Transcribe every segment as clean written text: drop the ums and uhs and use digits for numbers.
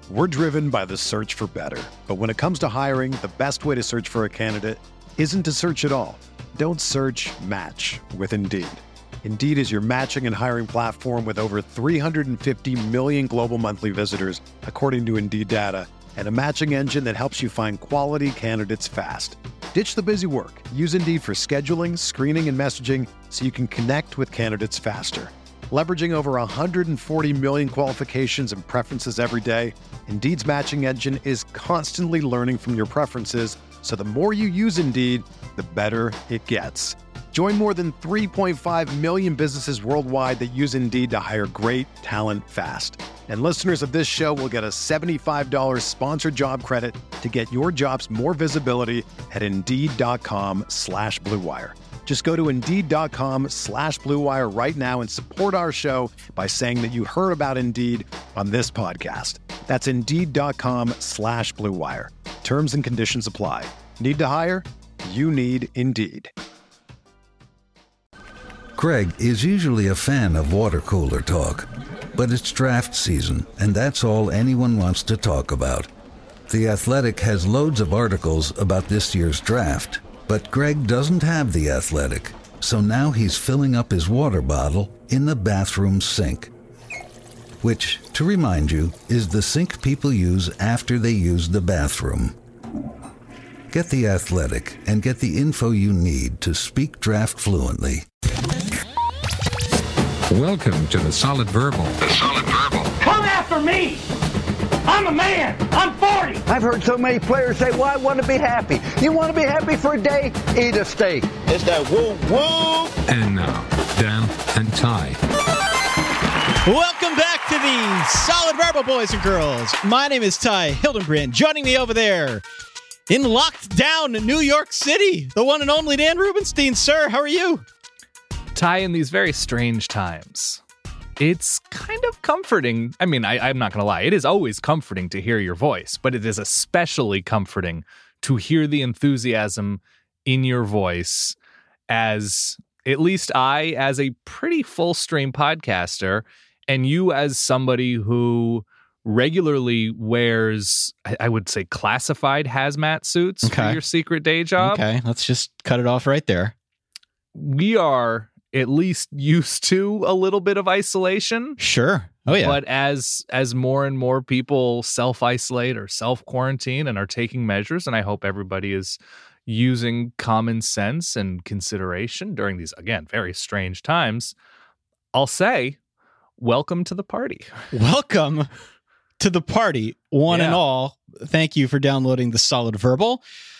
We're driven by the search for better. But when it comes to hiring, the best way to search for a candidate isn't to search at all. Don't search, match with Indeed. Indeed is your matching and hiring platform with over 350 million global monthly visitors, according to Indeed data, and a matching engine that helps you find quality candidates fast. Ditch the busy work. Use Indeed for scheduling, screening, and messaging so you can connect with candidates faster. Leveraging over 140 million qualifications and preferences every day, Indeed's matching engine is constantly learning from your preferences, so the more you use Indeed, the better it gets. Join more than 3.5 million businesses worldwide that use Indeed to hire great talent fast. And listeners of this show will get a $75 sponsored job credit to get your jobs more visibility at Indeed.com/Blue Wire. Just go to Indeed.com/Blue Wire right now and support our show by saying that you heard about Indeed on this podcast. That's Indeed.com/Blue Wire. Terms and conditions apply. Need to hire? You need Indeed. Greg is usually a fan of water cooler talk, but it's draft season, and that's all anyone wants to talk about. The Athletic has loads of articles about this year's draft, but Greg doesn't have The Athletic, so now he's filling up his water bottle in the bathroom sink. Which, to remind you, is the sink people use after they use the bathroom. Get The Athletic and get the info you need to speak draft fluently. Welcome to The Solid Verbal. The Solid Verbal. Come after me! I'm a man! I'm 40! I've heard so many players say, well, I want to be happy. You want to be happy for a day? Eat a steak. It's that woo-woo! And now, Dan and Ty. Welcome back to the Solid Verbal, boys and girls. My name is Ty Hildenbrand. Joining me over there in locked down New York City, the one and only Dan Rubenstein. Sir, how are you? Ty, in these very strange times, it's kind of comforting. I mean, I'm not going to lie. It is always comforting to hear your voice, but it is especially comforting to hear the enthusiasm in your voice as, at least I, as a pretty full-stream podcaster, and you as somebody who regularly wears, I would say, classified hazmat suits for your secret day job. Okay, let's just cut it off right there. We are at least used to a little bit of isolation. Sure. Oh, yeah. But as more and more people self-isolate or self-quarantine and are taking measures, and I hope everybody is using common sense and consideration during these, again, very strange times, I'll say, welcome to the party. Welcome to the party, one and all. Thank you for downloading the Solid Verbal.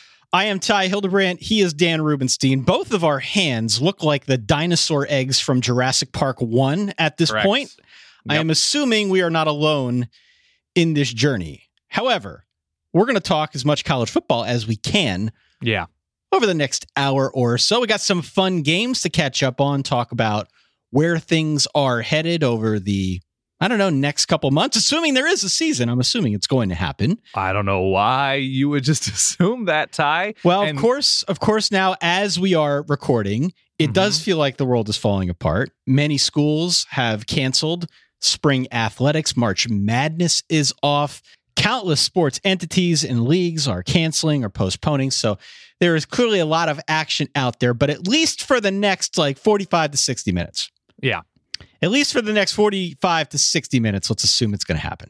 I am Ty Hildebrand. He is Dan Rubenstein. Both of our hands look like the dinosaur eggs from Jurassic Park 1 at this point. Yep. I am assuming we are not alone in this journey. However, we're going to talk as much college football as we can over the next hour or so. We got some fun games to catch up on, talk about where things are headed over the next couple months, assuming there is a season. I'm assuming it's going to happen. I don't know why you would just assume that, Ty. Well, of course, now, as we are recording, it does feel like the world is falling apart. Many schools have canceled spring athletics. March Madness is off. Countless sports entities and leagues are canceling or postponing. So there is clearly a lot of action out there, but at least for the next 45 to 60 minutes. Yeah. At least for the next 45 to 60 minutes, let's assume it's going to happen.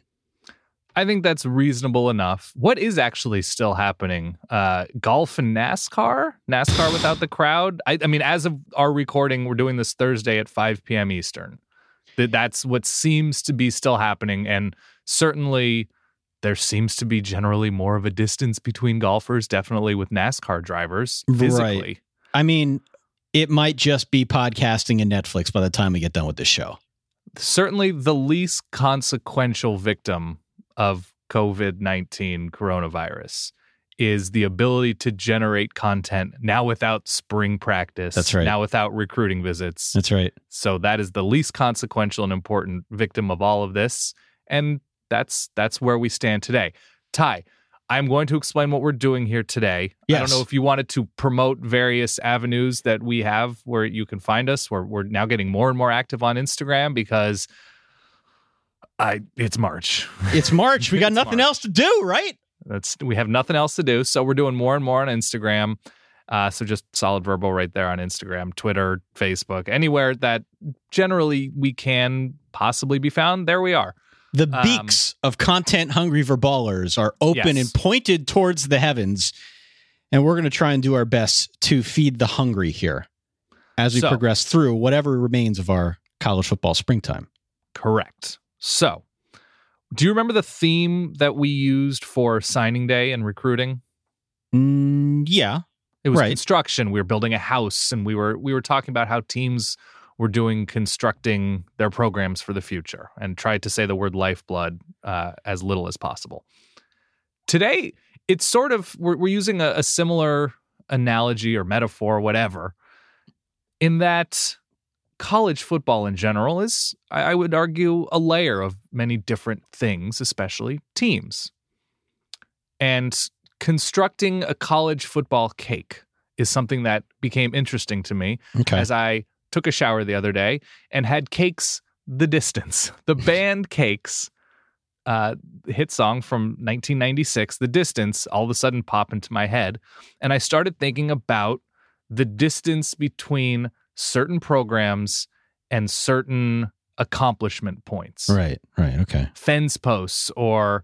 I think that's reasonable enough. What is actually still happening? Golf and NASCAR? NASCAR without the crowd? I mean, as of our recording, we're doing this Thursday at 5 p.m. Eastern. That's what seems to be still happening. And certainly there seems to be generally more of a distance between golfers, definitely with NASCAR drivers, physically. Right. I mean, it might just be podcasting and Netflix by the time we get done with this show. Certainly the least consequential victim of COVID-19 coronavirus is the ability to generate content now without spring practice. That's right. Now without recruiting visits. That's right. So that is the least consequential and important victim of all of this. And that's where we stand today. Ty, I'm going to explain what we're doing here today. Yes. I don't know if you wanted to promote various avenues that we have where you can find us. We're now getting more and more active on Instagram because It's March. It's March. We got nothing March. else to do, right? We have nothing else to do, so we're doing more and more on Instagram. So just Solid Verbal right there on Instagram, Twitter, Facebook, anywhere that generally we can possibly be found. There we are. The beaks of content-hungry verballers are open and pointed towards the heavens, and we're going to try and do our best to feed the hungry here as we progress through whatever remains of our college football springtime. Correct. So, do you remember the theme that we used for signing day and recruiting? Yeah. It was construction. We were building a house, and we were talking about how teams were constructing their programs for the future, and tried to say the word lifeblood as little as possible. Today, it's sort of we're using a similar analogy or metaphor, whatever, in that college football in general is, I would argue, a layer of many different things, especially teams. And constructing a college football cake is something that became interesting to me as I took a shower the other day and had Cakes The Distance. The band Cakes, hit song from 1996, The Distance, all of a sudden pop into my head. And I started thinking about the distance between certain programs and certain accomplishment points. Right, okay. Fence posts or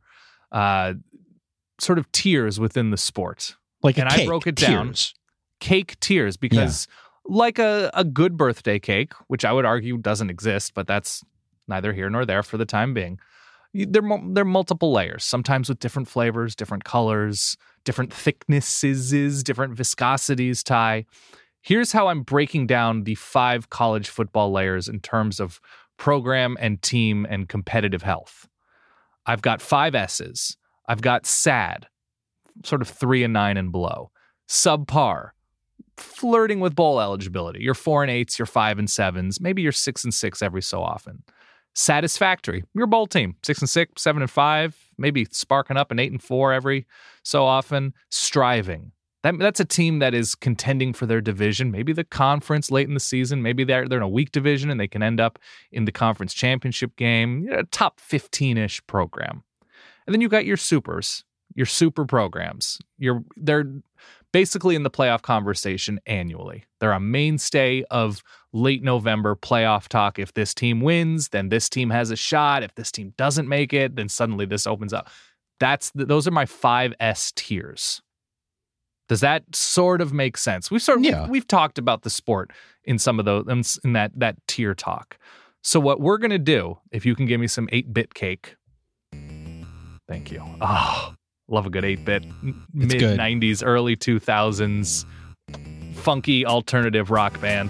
sort of tiers within the sport. Like and a cake, I broke it down. Tiers. Cake tiers, because like a good birthday cake, which I would argue doesn't exist, but that's neither here nor there for the time being. They're multiple layers, sometimes with different flavors, different colors, different thicknesses, different viscosities, Ty. Here's how I'm breaking down the 5 college football layers in terms of program and team and competitive health. I've got 5 S's. I've got sad, sort of 3 and 9 and below. Subpar, flirting with bowl eligibility. You're 4 and 8s, you're 5 and 7s, maybe you're 6 and 6 every so often. Satisfactory, your bowl team, 6 and 6, 7 and 5, maybe sparking up an 8 and 4 every so often. Striving. That's a team that is contending for their division, maybe the conference late in the season. Maybe they're in a weak division and they can end up in the conference championship game. A top 15-ish program. And then you've got your supers, your super programs. They're basically in the playoff conversation annually. They're a mainstay of late November playoff talk. If this team wins, then this team has a shot. If this team doesn't make it, then suddenly this opens up. Those are my 5 S tiers. Does that sort of make sense? We've talked about the sport in some of those in that tier talk. So what we're gonna do, if you can give me some 8-bit cake, thank you. Oh, love a good 8-bit, mid 90s, early 2000s, funky alternative rock band.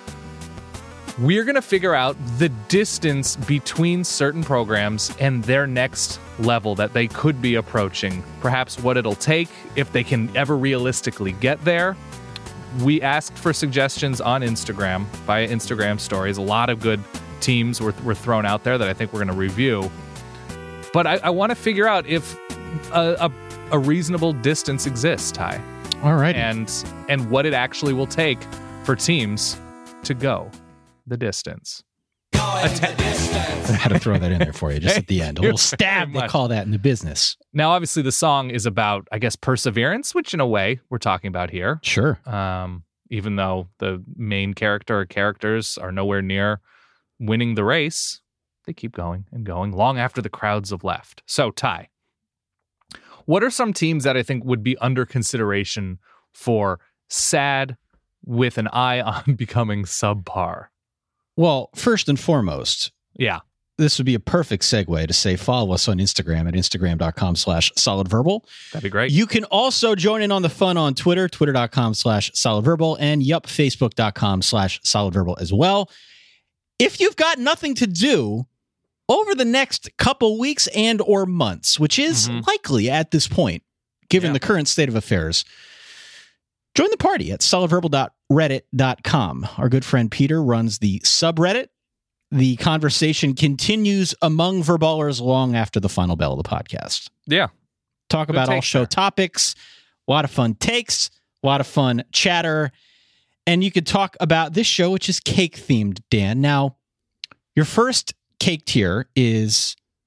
We're gonna figure out the distance between certain programs and their next level that they could be approaching, perhaps what it'll take, if they can ever realistically get there. We asked for suggestions on Instagram via Instagram stories. A lot of good teams were thrown out there that I think we're going to review. But I want to figure out if a reasonable distance exists, Ty. All right. And what it actually will take for teams to go the distance. I had to throw that in there for you just at the end. A little stab, they call that in the business. Now, obviously, the song is about, I guess, perseverance, which in a way we're talking about here. Sure. Even though the main character or characters are nowhere near winning the race, they keep going and going long after the crowds have left. So, Ty, what are some teams that I think would be under consideration for sad with an eye on becoming subpar? Well, first and foremost, this would be a perfect segue to say follow us on Instagram at instagram.com/solidverbal. That'd be great. You can also join in on the fun on Twitter, twitter.com/solidverbal, and facebook.com/solidverbal as well. If you've got nothing to do over the next couple weeks and or months, which is likely at this point, given the current state of affairs, join the party at solidverbal.reddit.com. Our good friend Peter runs the subreddit. The conversation continues among verballers long after the final bell of the podcast. Yeah. Talk about all show topics, a lot of fun takes, a lot of fun chatter. And you could talk about this show, which is cake themed, Dan. Now, your first cake tier is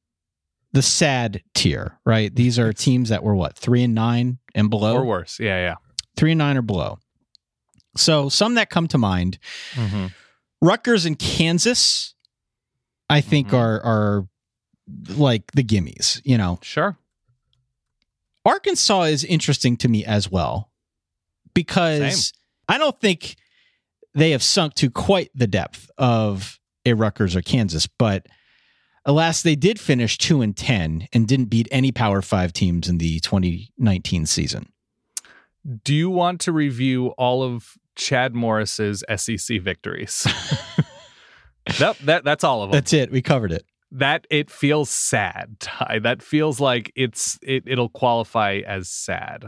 the sad tier, right? These are teams that were 3-9 and below, or worse. Yeah. 3-9 or below. So some that come to mind, Rutgers and Kansas, I think are like the gimmies, Sure. Arkansas is interesting to me as well, because I don't think they have sunk to quite the depth of a Rutgers or Kansas, but alas, they did finish 2-10 and didn't beat any Power 5 teams in the 2019 season. Do you want to review all of Chad Morris's SEC victories? That's all of them. That's it. We covered it. That it feels sad, Ty. That feels like it'll qualify as sad.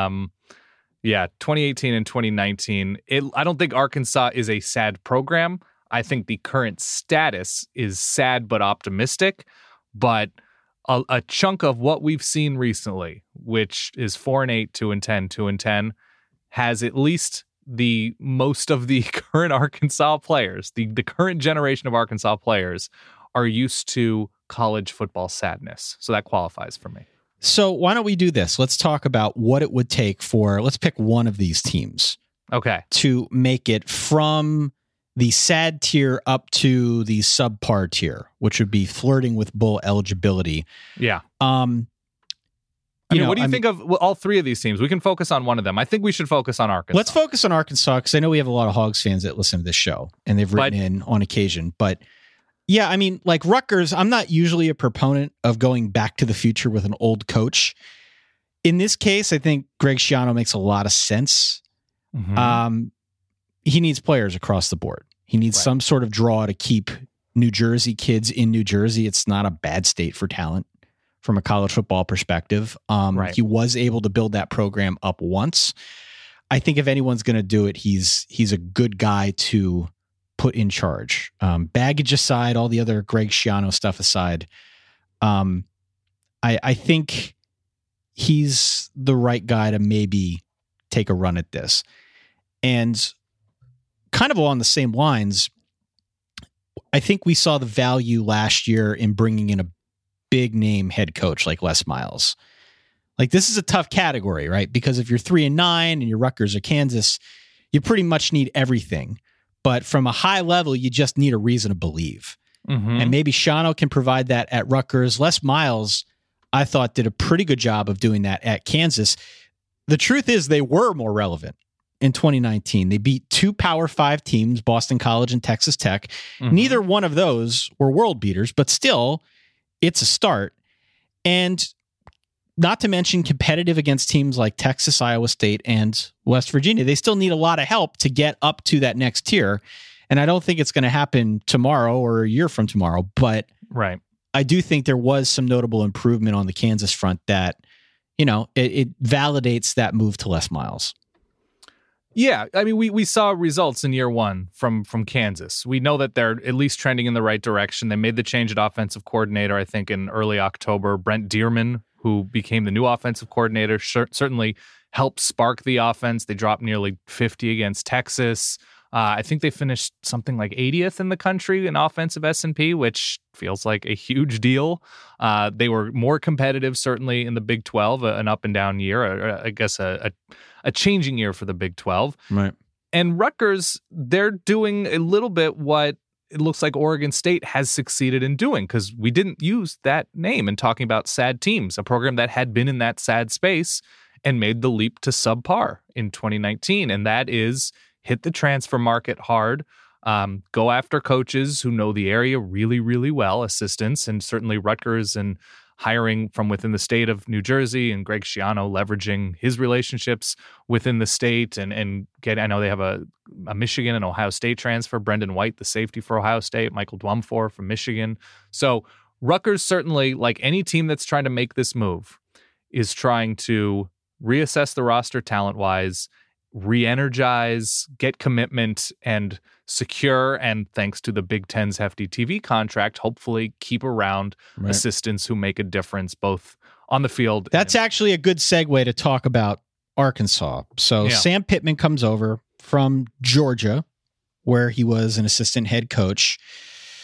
2018 and 2019. I don't think Arkansas is a sad program. I think the current status is sad but optimistic. But a chunk of what we've seen recently, which is 4-8, 2-10, 2-10, has at least the most of the current Arkansas players, the current generation of Arkansas players, are used to college football sadness. So that qualifies for me. So why don't we do this? Let's talk about what it would take let's pick one of these teams. Okay. To make it from the sad tier up to the subpar tier, which would be flirting with bowl eligibility. Yeah. What do you think of all three of these teams? We can focus on one of them. I think we should focus on Arkansas. Let's focus on Arkansas, because I know we have a lot of Hogs fans that listen to this show, and they've written in on occasion. But yeah, I mean, like Rutgers, I'm not usually a proponent of going back to the future with an old coach. In this case, I think Greg Schiano makes a lot of sense. He needs players across the board. He needs some sort of draw to keep New Jersey kids in New Jersey. It's not a bad state for talent from a college football perspective. He was able to build that program up once. I think if anyone's going to do it, he's a good guy to put in charge. Baggage aside, all the other Greg Schiano stuff aside, I think he's the right guy to maybe take a run at this. And kind of along the same lines, I think we saw the value last year in bringing in a big name head coach like Les Miles. Like, this is a tough category, right? Because if you're 3-9 and you're Rutgers or Kansas, you pretty much need everything. But from a high level, you just need a reason to believe. And maybe Schiano can provide that at Rutgers. Les Miles, I thought, did a pretty good job of doing that at Kansas. The truth is they were more relevant in 2019. They beat 2 Power 5 teams, Boston College and Texas Tech. Neither one of those were world beaters, but still, it's a start. And not to mention competitive against teams like Texas, Iowa State, and West Virginia. They still need a lot of help to get up to that next tier. And I don't think it's going to happen tomorrow or a year from tomorrow, but I do think there was some notable improvement on the Kansas front that, it validates that move to Les Miles. Yeah, I mean, we saw results in year one from Kansas. We know that they're at least trending in the right direction. They made the change at offensive coordinator, I think, in early October. Brent Dearman, who became the new offensive coordinator, certainly helped spark the offense. They dropped nearly 50 against Texas. I think they finished something like 80th in the country in offensive S&P, which feels like a huge deal. They were more competitive, certainly, in the Big 12, an up and down year, or I guess a changing year for the Big 12. Right. And Rutgers, they're doing a little bit what it looks like Oregon State has succeeded in doing, because we didn't use that name in talking about sad teams, a program that had been in that sad space and made the leap to subpar in 2019. And that is hit the transfer market hard, go after coaches who know the area really, really well, assistants, and certainly Rutgers and hiring from within the state of New Jersey, and Greg Schiano leveraging his relationships within the state and I know they have a Michigan and Ohio State transfer, Brendan White, the safety for Ohio State, Michael Dwumfor from Michigan. So Rutgers, certainly, like any team that's trying to make this move, is trying to reassess the roster talent-wise, re-energize, get commitment, and secure, and thanks to the Big Ten's hefty TV contract, hopefully keep around assistants who make a difference both on the field. That's actually a good segue to talk about Arkansas. So Sam Pittman comes over from Georgia, where he was an assistant head coach.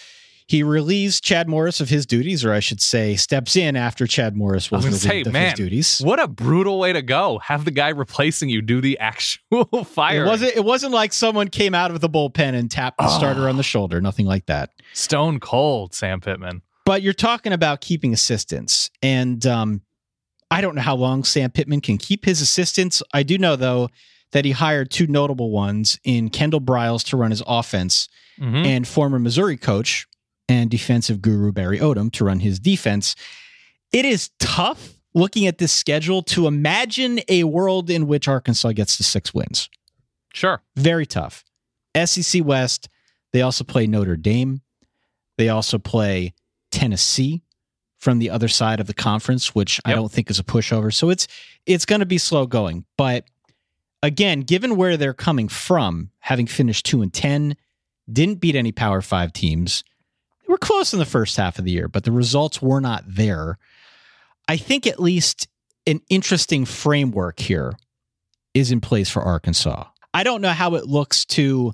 He relieves Chad Morris of his duties, or I should say, steps in after Chad Morris was relieved of his duties. What a brutal way to go. Have the guy replacing you do the actual fire. It wasn't like someone came out of the bullpen and tapped the starter on the shoulder. Nothing like that. Stone cold, Sam Pittman. But you're talking about keeping assistants, and I don't know how long Sam Pittman can keep his assistants. I do know, though, that he hired two notable ones in Kendall Briles to run his offense and former Missouri coach and defensive guru Barry Odom to run his defense. It is tough looking at this schedule to imagine a world in which Arkansas gets to 6 wins. Sure. Very tough. SEC West, they also play Notre Dame. They also play Tennessee from the other side of the conference, which I don't think is a pushover. So it's going to be slow going. But again, given where they're coming from, having finished 2-10, didn't beat any Power 5 teams. They were close in the first half of the year, but the results were not there. I think at least an interesting framework here is in place for Arkansas. I don't know how it looks to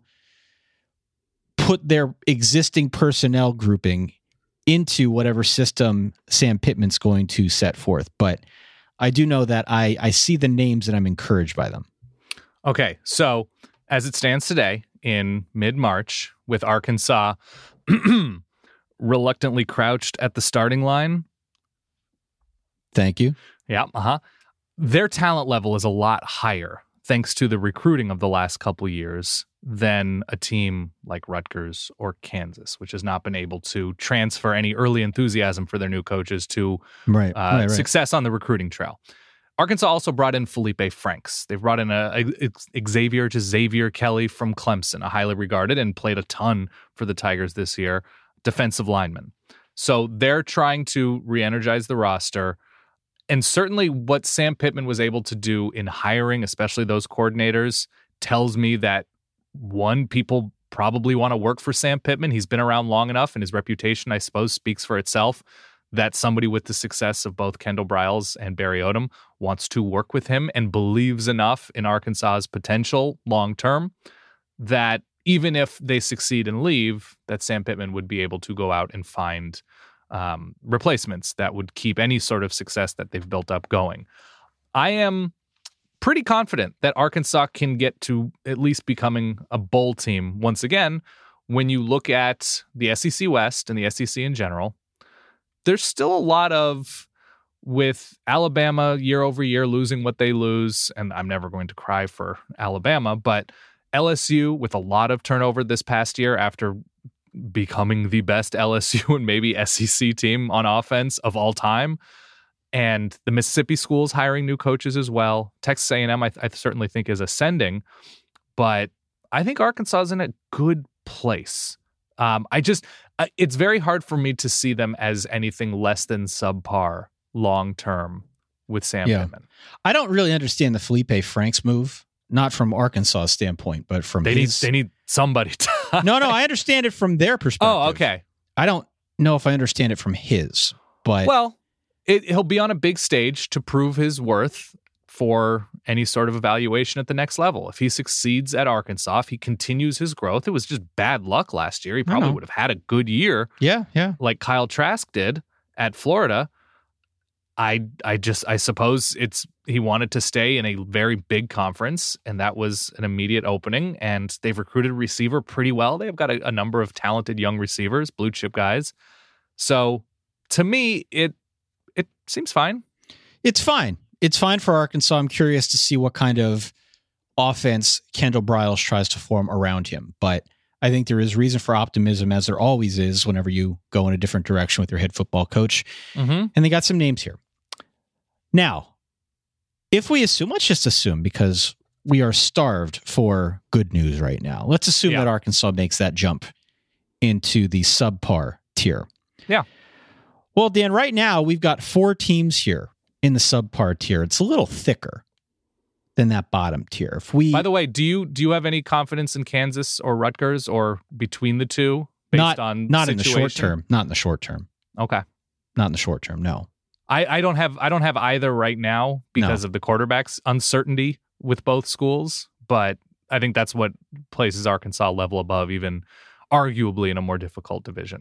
put their existing personnel grouping into whatever system Sam Pittman's going to set forth, but I do know that I see the names and I'm encouraged by them. Okay, so as it stands today in mid-March, with Arkansas reluctantly crouched at the starting line. Thank you. Yeah, their talent level is a lot higher, thanks to the recruiting of the last couple years, than a team like Rutgers or Kansas, which has not been able to transfer any early enthusiasm for their new coaches to success on the recruiting trail. Arkansas also brought in Felipe Franks. They've brought in Xavier Kelly from Clemson, a highly regarded and played a ton for the Tigers this year, defensive lineman. So they're trying to re-energize the roster. And certainly what Sam Pittman was able to do in hiring, especially those coordinators, tells me that, one, people probably want to work for Sam Pittman. He's been around long enough, and his reputation, I suppose, speaks for itself, that somebody with the success of both Kendall Briles and Barry Odom wants to work with him and believes enough in Arkansas's potential long-term that even if they succeed and leave, that Sam Pittman would be able to go out and find replacements that would keep any sort of success that they've built up going. I am pretty confident that Arkansas can get to at least becoming a bowl team once again. When you look at the SEC West and the SEC in general, there's still a lot of, with Alabama year over year losing what they lose, and I'm never going to cry for Alabama, but LSU with a lot of turnover this past year after becoming the best LSU and maybe SEC team on offense of all time. And the Mississippi schools hiring new coaches as well. Texas A&M, I certainly think, is ascending. But I think Arkansas is in a good place. It's very hard for me to see them as anything less than subpar long-term with Sam Pittman. I don't really understand the Felipe Franks move. Not from Arkansas' standpoint, but from they need somebody to... No, I understand it from their perspective. Oh, okay. I don't know if I understand it from his, but... Well, he'll be on a big stage to prove his worth for any sort of evaluation at the next level. If he succeeds at Arkansas, if he continues his growth, it was just bad luck last year. He probably would have had a good year. Yeah. Like Kyle Trask did at Florida. I suppose he wanted to stay in a very big conference, and that was an immediate opening, and they've recruited a receiver pretty well. They've got a number of talented young receivers, blue chip guys. So to me, it seems fine. It's fine. It's fine for Arkansas. I'm curious to see what kind of offense Kendall Briles tries to form around him, but I think there is reason for optimism, as there always is whenever you go in a different direction with your head football coach. Mm-hmm. And they got some names here. Now, if we assume, let's just assume, because we are starved for good news right now. Let's assume that Arkansas makes that jump into the subpar tier. Yeah. Well, Dan, right now we've got 4 teams here in the subpar tier. It's a little thicker than that bottom tier. By the way, do you have any confidence in Kansas or Rutgers or between the two based on not situation? In the short term? Not in the short term. Okay. Not in the short term. No. I don't have either right now because of the quarterback's uncertainty with both schools, but I think that's what places Arkansas level above, even arguably in a more difficult division.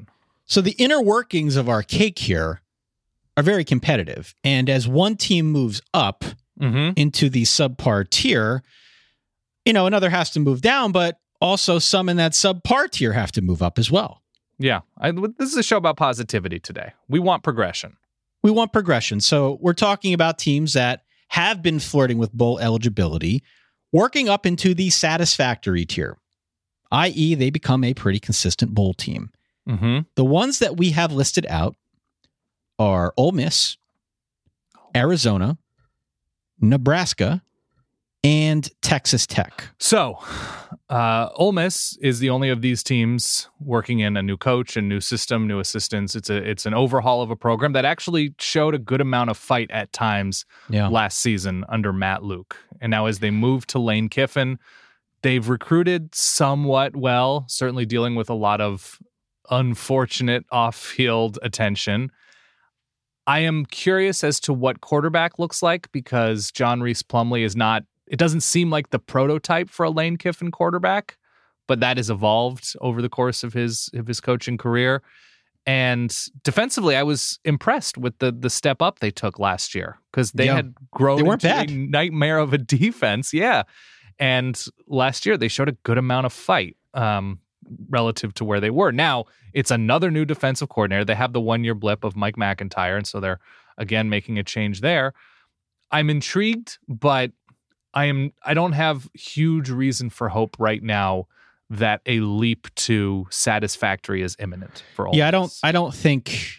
So the inner workings of our cake here are very competitive. And as one team moves up into the subpar tier, another has to move down, but also some in that subpar tier have to move up as well. Yeah. This is a show about positivity today. We want progression. So we're talking about teams that have been flirting with bowl eligibility, working up into the satisfactory tier, i.e. they become a pretty consistent bowl team. The ones that we have listed out are Ole Miss, Arizona, Nebraska, and Texas Tech. So, Ole Miss is the only of these teams working in a new coach, a new system, new assistants. It's an overhaul of a program that actually showed a good amount of fight at times last season under Matt Luke. And now as they move to Lane Kiffin, they've recruited somewhat well, certainly dealing with a lot of unfortunate off-field attention. I am curious as to what quarterback looks like because John Reese Plumlee is not, it doesn't seem like the prototype for a Lane Kiffin quarterback, but that has evolved over the course of his coaching career. And defensively, I was impressed with the step up they took last year because they had grown into a nightmare of a defense. Yeah. And last year, they showed a good amount of fight relative to where they were. Now, it's another new defensive coordinator. They have the 1-year blip of Mike McIntyre, and so they're, again, making a change there. I'm intrigued, but I don't have huge reason for hope right now that a leap to satisfactory is imminent for all. Yeah, I don't think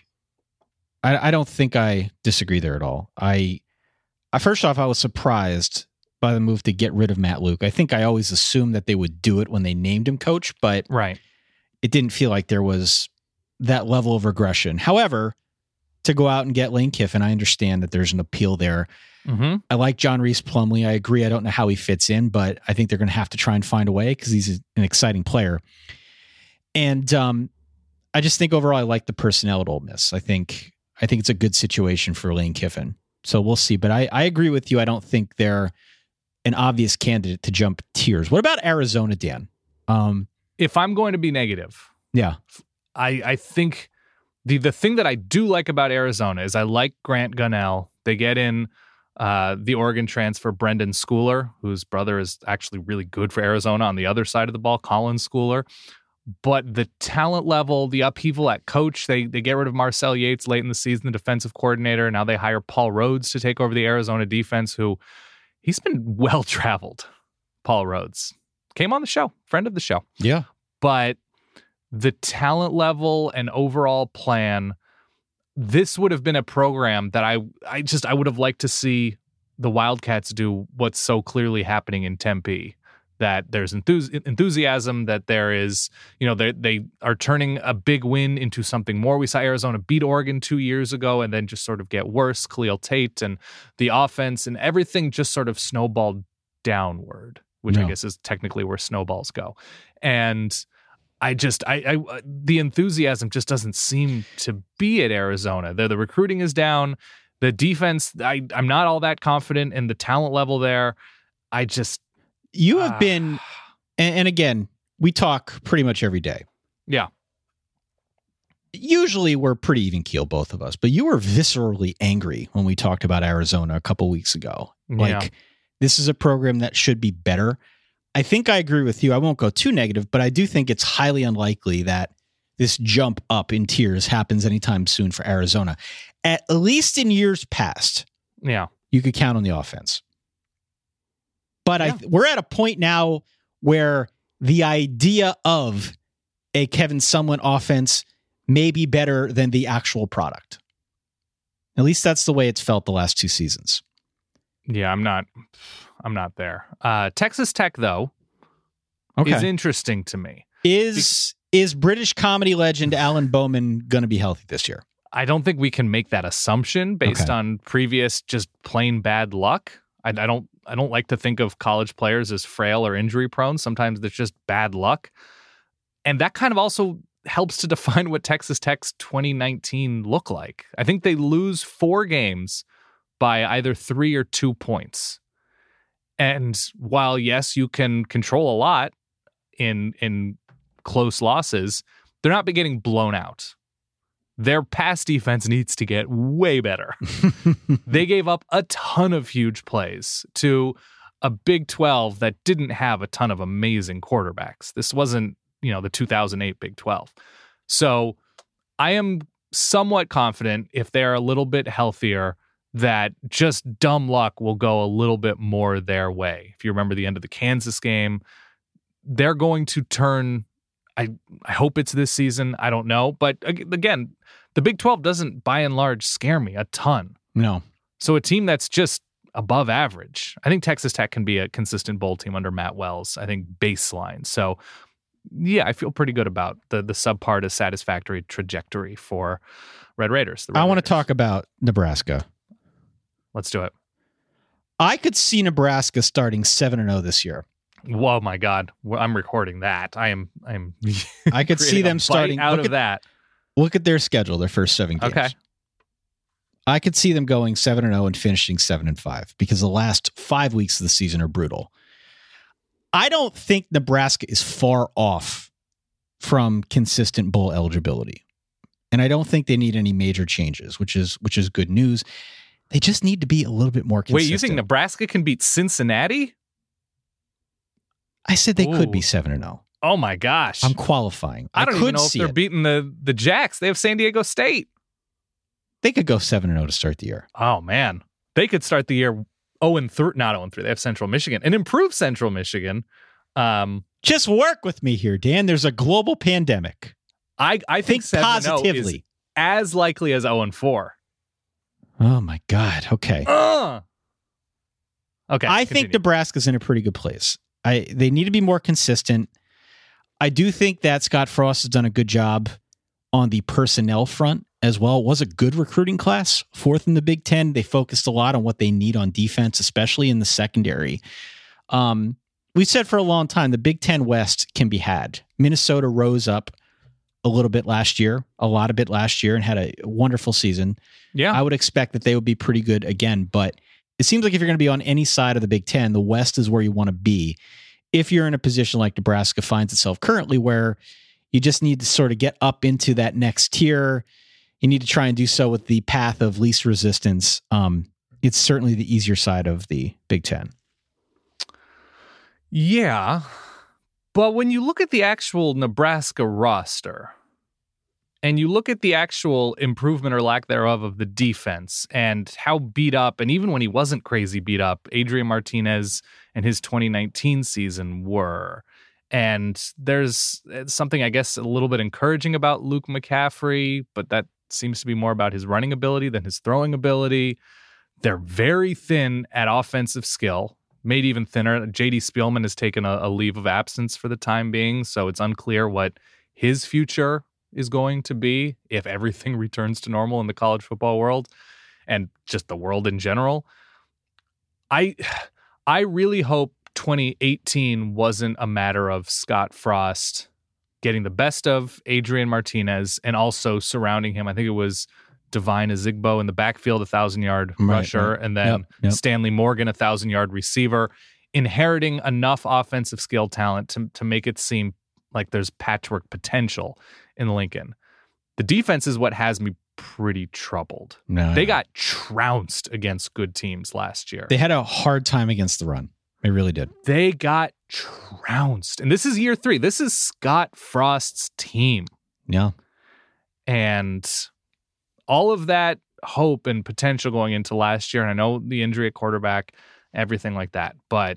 I disagree there at all. First off, I was surprised by the move to get rid of Matt Luke. I think I always assumed that they would do it when they named him coach, but it didn't feel like there was that level of regression. However, to go out and get Lane Kiffin, I understand that there's an appeal there. I like John Reese Plumlee. I agree. I don't know how he fits in, but I think they're going to have to try and find a way because he's an exciting player. And I just think overall I like the personnel at Ole Miss. I think it's a good situation for Lane Kiffin. So we'll see. But I agree with you. I don't think they're an obvious candidate to jump tiers. What about Arizona, Dan? If I'm going to be negative, I think the thing that I do like about Arizona is I like Grant Gunnell. They get in the Oregon transfer, Brendan Schooler, whose brother is actually really good for Arizona on the other side of the ball, Colin Schooler. But the talent level, the upheaval at coach, they get rid of Marcel Yates late in the season, the defensive coordinator. Now they hire Paul Rhodes to take over the Arizona defense, who he's been well-traveled. Paul Rhodes came on the show, friend of the show. Yeah. But the talent level and overall plan, this would have been a program that I would have liked to see the Wildcats do what's so clearly happening in Tempe, that there's enthusiasm, that there is, they are turning a big win into something more. We saw Arizona beat Oregon 2 years ago and then just sort of get worse. Khalil Tate and the offense and everything just sort of snowballed downward, which I guess is technically where snowballs go. And the enthusiasm just doesn't seem to be at Arizona. The recruiting is down. The defense, I'm not all that confident in the talent level there. You have been, and again, we talk pretty much every day. Yeah. Usually we're pretty even keel, both of us, but you were viscerally angry when we talked about Arizona a couple weeks ago. This is a program that should be better. I think I agree with you. I won't go too negative, but I do think it's highly unlikely that this jump up in tiers happens anytime soon for Arizona. At least in years past, you could count on the offense. But we're at a point now where the idea of a Kevin Sumlin offense may be better than the actual product. At least that's the way it's felt the last 2 seasons. Yeah, I'm not there. Texas Tech, though, is interesting to me. Is British comedy legend Alan Bowman going to be healthy this year? I don't think we can make that assumption based on previous just plain bad luck. I don't like to think of college players as frail or injury prone. Sometimes it's just bad luck. And that kind of also helps to define what Texas Tech's 2019 look like. I think they lose 4 games by either 3 or 2 points. And while, yes, you can control a lot in close losses, they're not getting blown out. Their pass defense needs to get way better. They gave up a ton of huge plays to a Big 12 that didn't have a ton of amazing quarterbacks. This wasn't, the 2008 Big 12. So I am somewhat confident if they're a little bit healthier that just dumb luck will go a little bit more their way. If you remember the end of the Kansas game, they're going to turn. I hope it's this season. I don't know. But again, the Big 12 doesn't by and large scare me a ton. No. So a team that's just above average. I think Texas Tech can be a consistent bowl team under Matt Wells. I think baseline. So yeah, I feel pretty good about the subpar to satisfactory trajectory for Red Raiders. I want to talk about Nebraska. Let's do it. I could see Nebraska starting 7-0 this year. Whoa, my God. I'm recording that. I'm I could see them starting out of that. Look at their schedule, their first 7 games. Okay. I could see them going 7-0 and finishing 7-5 because the last 5 weeks of the season are brutal. I don't think Nebraska is far off from consistent bowl eligibility. And I don't think they need any major changes, which is good news. They just need to be a little bit more consistent. Wait, you think Nebraska can beat Cincinnati? I said they could be 7-0. Oh my gosh. I'm qualifying. I don't even know if they're beating the Jacks. They have San Diego State. They could go 7-0 to start the year. Oh man. They could start the year 0-3, not 0-3. They have Central Michigan, an improved Central Michigan. Just work with me here, Dan. There's a global pandemic. I think positively is as likely as 0-4. Oh my God. Okay. Okay. I think Nebraska's in a pretty good place. They need to be more consistent. I do think that Scott Frost has done a good job on the personnel front as well. It was a good recruiting class, 4th in the Big Ten. They focused a lot on what they need on defense, especially in the secondary. We said for a long time, the Big Ten West can be had. Minnesota rose up a lot of it last year, and had a wonderful season. Yeah. I would expect that they would be pretty good again, but it seems like if you're going to be on any side of the Big Ten, the West is where you want to be. If you're in a position like Nebraska finds itself currently, where you just need to sort of get up into that next tier, you need to try and do so with the path of least resistance. It's certainly the easier side of the Big Ten. Yeah, but when you look at the actual Nebraska roster and you look at the actual improvement or lack thereof of the defense and how beat up, and even when he wasn't crazy beat up, Adrian Martinez and his 2019 season were. And there's something, I guess, a little bit encouraging about Luke McCaffrey, but that seems to be more about his running ability than his throwing ability. They're very thin at offensive skill, made even thinner. J.D. Spielman has taken a leave of absence for the time being, so it's unclear what his future is going to be if everything returns to normal in the college football world and just the world in general. I really hope 2018 wasn't a matter of Scott Frost getting the best of Adrian Martinez and also surrounding him. I think it was Devine Ezigbo in the backfield, 1,000-yard rusher, and then Stanley Morgan, 1,000-yard receiver, inheriting enough offensive skill talent to make it seem like there's patchwork potential in Lincoln. The defense is what has me pretty troubled. They got trounced against good teams last year. They had a hard time against the run. They really did. They got trounced. And this is year 3. This is Scott Frost's team. Yeah. And all of that hope and potential going into last year, and I know the injury at quarterback, everything like that, but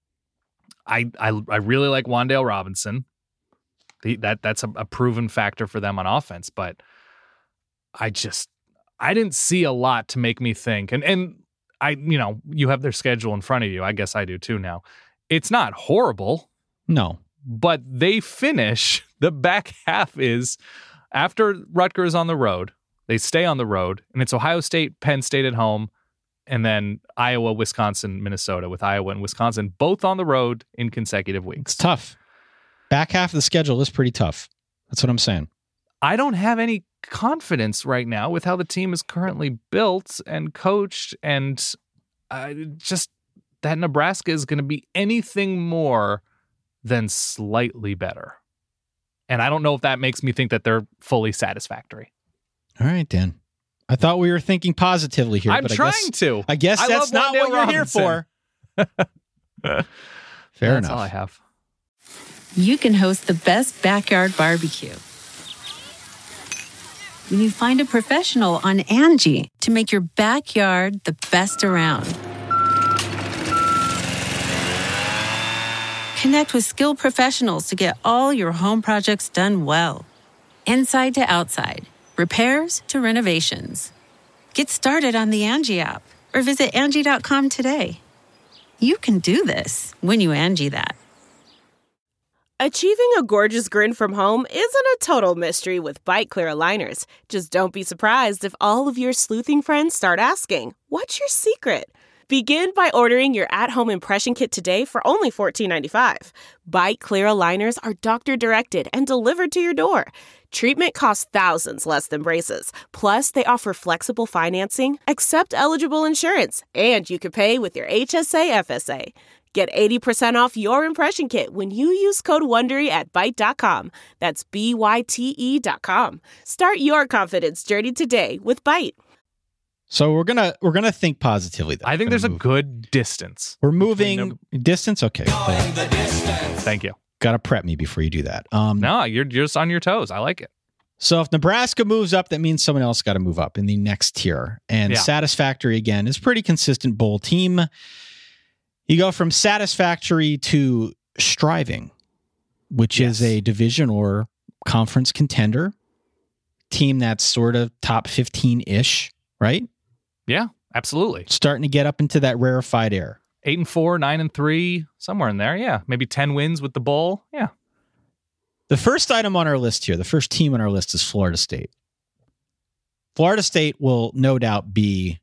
I really like Wan'Dale Robinson. That's a proven factor for them on offense, but I didn't see a lot to make me think, and you have their schedule in front of you. I guess I do too now. It's not horrible. No. But they finish, the back half is, after Rutgers on the road, they stay on the road, and it's Ohio State, Penn State at home, and then Iowa, Wisconsin, Minnesota, with Iowa and Wisconsin both on the road in consecutive weeks. It's tough. Back half of the schedule is pretty tough. That's what I'm saying. I don't have any confidence right now with how the team is currently built and coached, and just that Nebraska is going to be anything more than slightly better. And I don't know if that makes me think that they're fully satisfactory. All right, Dan. I thought we were thinking positively here. I'm but trying to. I guess that's not what you're here for. Fair enough. That's all I have. You can host the best backyard barbecue when you find a professional on Angie to make your backyard the best around. Connect with skilled professionals to get all your home projects done well. Inside to outside, repairs to renovations. Get started on the Angie app or visit Angie.com today. You can do this when you Angie that. Achieving a gorgeous grin from home isn't a total mystery with Byte Clear aligners. Just don't be surprised if all of your sleuthing friends start asking, "What's your secret?" Begin by ordering your at-home impression kit today for only $14.95. Byte Clear aligners are doctor-directed and delivered to your door. Treatment costs thousands less than braces. Plus, they offer flexible financing, accept eligible insurance, and you can pay with your HSA FSA. Get 80% off your impression kit when you use code WONDERY at Byte.com. That's BYTE.com. Start your confidence journey today with Byte. So we're gonna think positively. Though. I think there's a good distance. We're moving distance. Okay. Thank you. Got to prep me before you do that. No, you're just on your toes. I like it. So if Nebraska moves up, that means someone else got to move up in the next tier. And Satisfactory, again, is a pretty consistent bowl team. You go from satisfactory to striving, which is a division or conference contender. Team that's sort of top 15-ish, right? Yeah, absolutely. Starting to get up into that rarefied air. 8-4, 9-3, somewhere in there. Yeah, maybe 10 wins with the bowl. Yeah. The first item on our list here, the first team on our list is Florida State. Florida State will no doubt be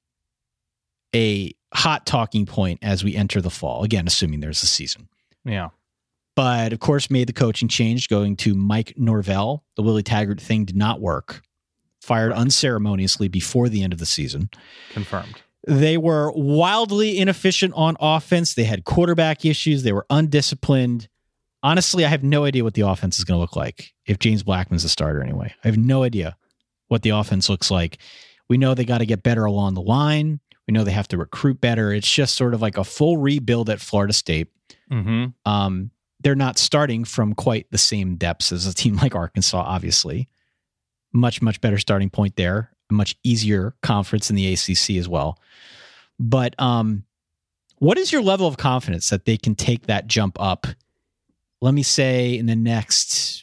a hot talking point as we enter the fall. Again, assuming there's a season. Yeah. But of course, made the coaching change going to Mike Norvell. The Willie Taggart thing did not work. Fired unceremoniously before the end of the season. Confirmed. They were wildly inefficient on offense. They had quarterback issues. They were undisciplined. Honestly, I have no idea what the offense is going to look like if James Blackman's the starter anyway. I have no idea what the offense looks like. We know they got to get better along the line. We know they have to recruit better. It's just sort of like a full rebuild at Florida State. Mm-hmm. They're not starting from quite the same depths as a team like Arkansas, obviously. Much, much better starting point there. A much easier conference in the ACC as well. But what is your level of confidence that they can take that jump up, let me say, in the next,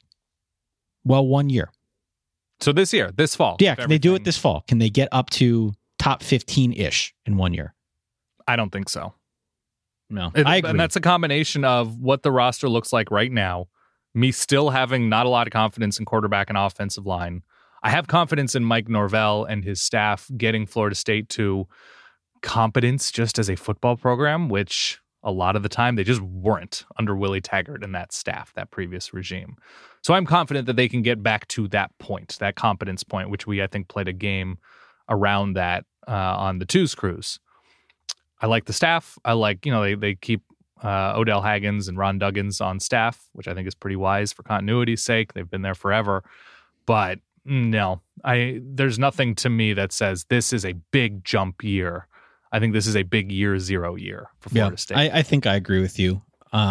1 year? So this year, this fall. Yeah, can they do it this fall? Can they get up to top 15-ish in 1 year? I don't think so. No, I agree. And that's a combination of what the roster looks like right now, me still having not a lot of confidence in quarterback and offensive line. I have confidence in Mike Norvell and his staff getting Florida State to competence just as a football program, which a lot of the time they just weren't under Willie Taggart and that staff, that previous regime. So I'm confident that they can get back to that point, that competence point, which we, I think, played a game around that on the Twos Cruise. I like the staff. I like, they keep Odell Haggins and Ron Duggins on staff, which I think is pretty wise for continuity's sake. They've been there forever. But no, there's nothing to me that says this is a big jump year. I think this is a big year zero year for Florida State. I think I agree with you.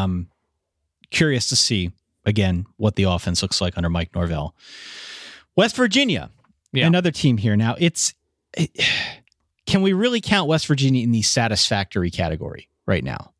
Curious to see, again, what the offense looks like under Mike Norvell. West Virginia, another team here. Now, can we really count West Virginia in the satisfactory category right now?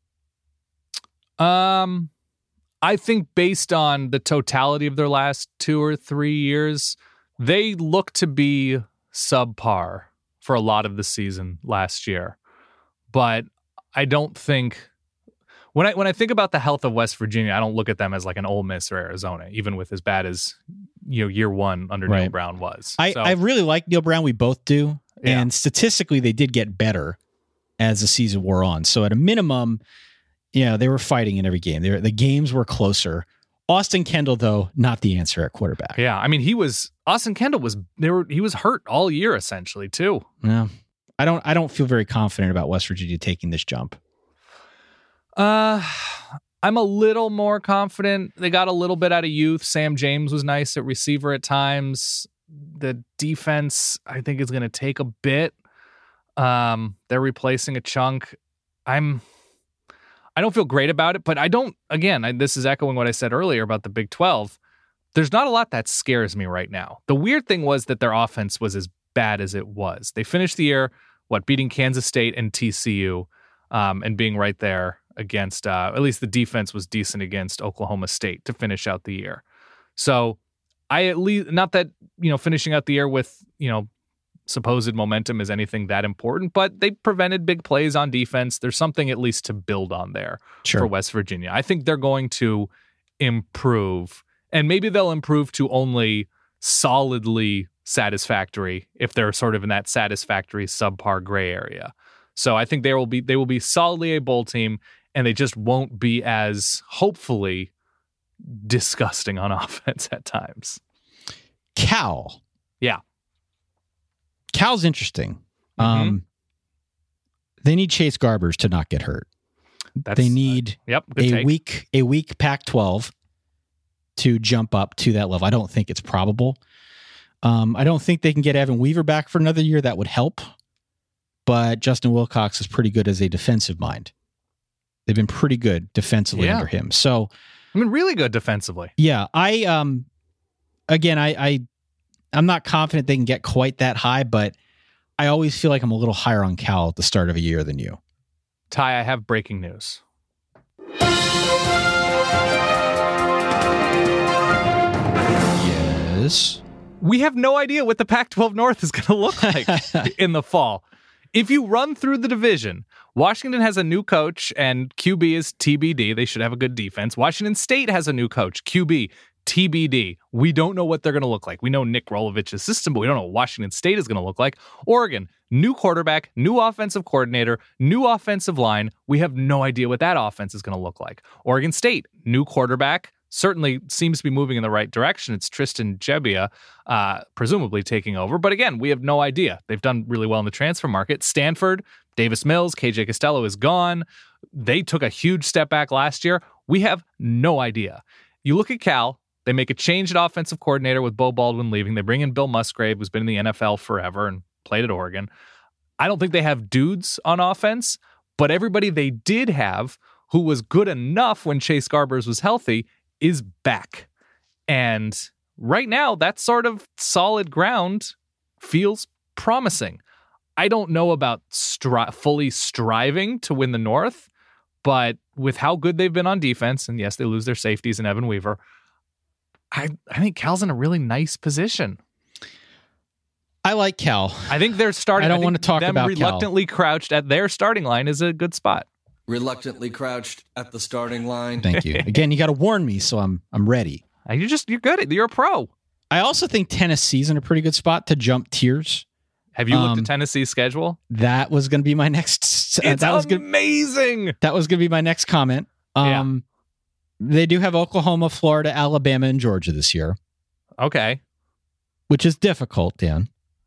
I think based on the totality of their last 2 or 3 years, they look to be subpar for a lot of the season last year. But I don't think when I think about the health of West Virginia, I don't look at them as like an Ole Miss or Arizona, even with as bad as year one under Neil Brown was. I really like Neil Brown. We both do. Yeah. And statistically, they did get better as the season wore on. So at a minimum, they were fighting in every game. The games were closer. Austin Kendall, though, not the answer at quarterback. Yeah, I mean, Austin Kendall was hurt all year essentially too. Yeah, I don't feel very confident about West Virginia taking this jump. I'm a little more confident. They got a little bit out of youth. Sam James was nice at receiver at times. The defense, I think, is going to take a bit. They're replacing a chunk. I don't feel great about it, but I don't, again, this is echoing what I said earlier about the Big 12. There's not a lot that scares me right now. The weird thing was that their offense was as bad as it was. They finished the year, beating Kansas State and TCU, and being right there against, at least the defense was decent against Oklahoma State to finish out the year. So I at least, not that, finishing out the year with, supposed momentum is anything that important, but they prevented big plays on defense. There's something at least to build on there for West Virginia. I think they're going to improve, and maybe they'll improve to only solidly satisfactory if they're sort of in that satisfactory subpar gray area. So I think they will be solidly a bowl team, and they just won't be as, hopefully, disgusting on offense at times. Cal. Yeah. Cal's interesting. They need Chase Garbers to not get hurt. They need a weak Pac-12 to jump up to that level. I don't think it's probable. I don't think they can get Evan Weaver back for another year. That would help. But Justin Wilcox is pretty good as a defensive mind. They've been pretty good defensively under him. So, really good defensively. Yeah. I'm not confident they can get quite that high, but I always feel like I'm a little higher on Cal at the start of a year than you. Ty, I have breaking news. Yes. We have no idea what the Pac-12 North is going to look like in the fall. If you run through the division, Washington has a new coach and QB is TBD. They should have a good defense. Washington State has a new coach, QB, TBD. We don't know what they're going to look like. We know Nick Rolovich's system, but we don't know what Washington State is going to look like. Oregon, new quarterback, new offensive coordinator, new offensive line. We have no idea what that offense is going to look like. Oregon State, new quarterback, certainly seems to be moving in the right direction. It's Tristan Gebbia, presumably taking over. But again, we have no idea. They've done really well in the transfer market. Stanford, Davis Mills, KJ Costello is gone. They took a huge step back last year. We have no idea. You look at Cal, they make a change at offensive coordinator with Bo Baldwin leaving. They bring in Bill Musgrave, who's been in the NFL forever and played at Oregon. I don't think they have dudes on offense, but everybody they did have who was good enough when Chase Garbers was healthy is back. And right now, that sort of solid ground feels promising. I don't know about fully striving to win the North, but with how good they've been on defense, and yes, they lose their safeties and Evan Weaver, I think Cal's in a really nice position. I like Cal. I think they're starting. I don't want to talk about reluctantly Cal. Crouched at their starting line is a good spot. Reluctantly crouched at the starting line. Thank you. Again, you got to warn me, so I'm ready. You're good at. You're a pro. I also think Tennessee's in a pretty good spot to jump tiers. Have you looked at Tennessee's schedule? That was going to be my next. It's amazing. That was going to be my next comment. They do have Oklahoma, Florida, Alabama, and Georgia this year. Okay. Which is difficult, Dan.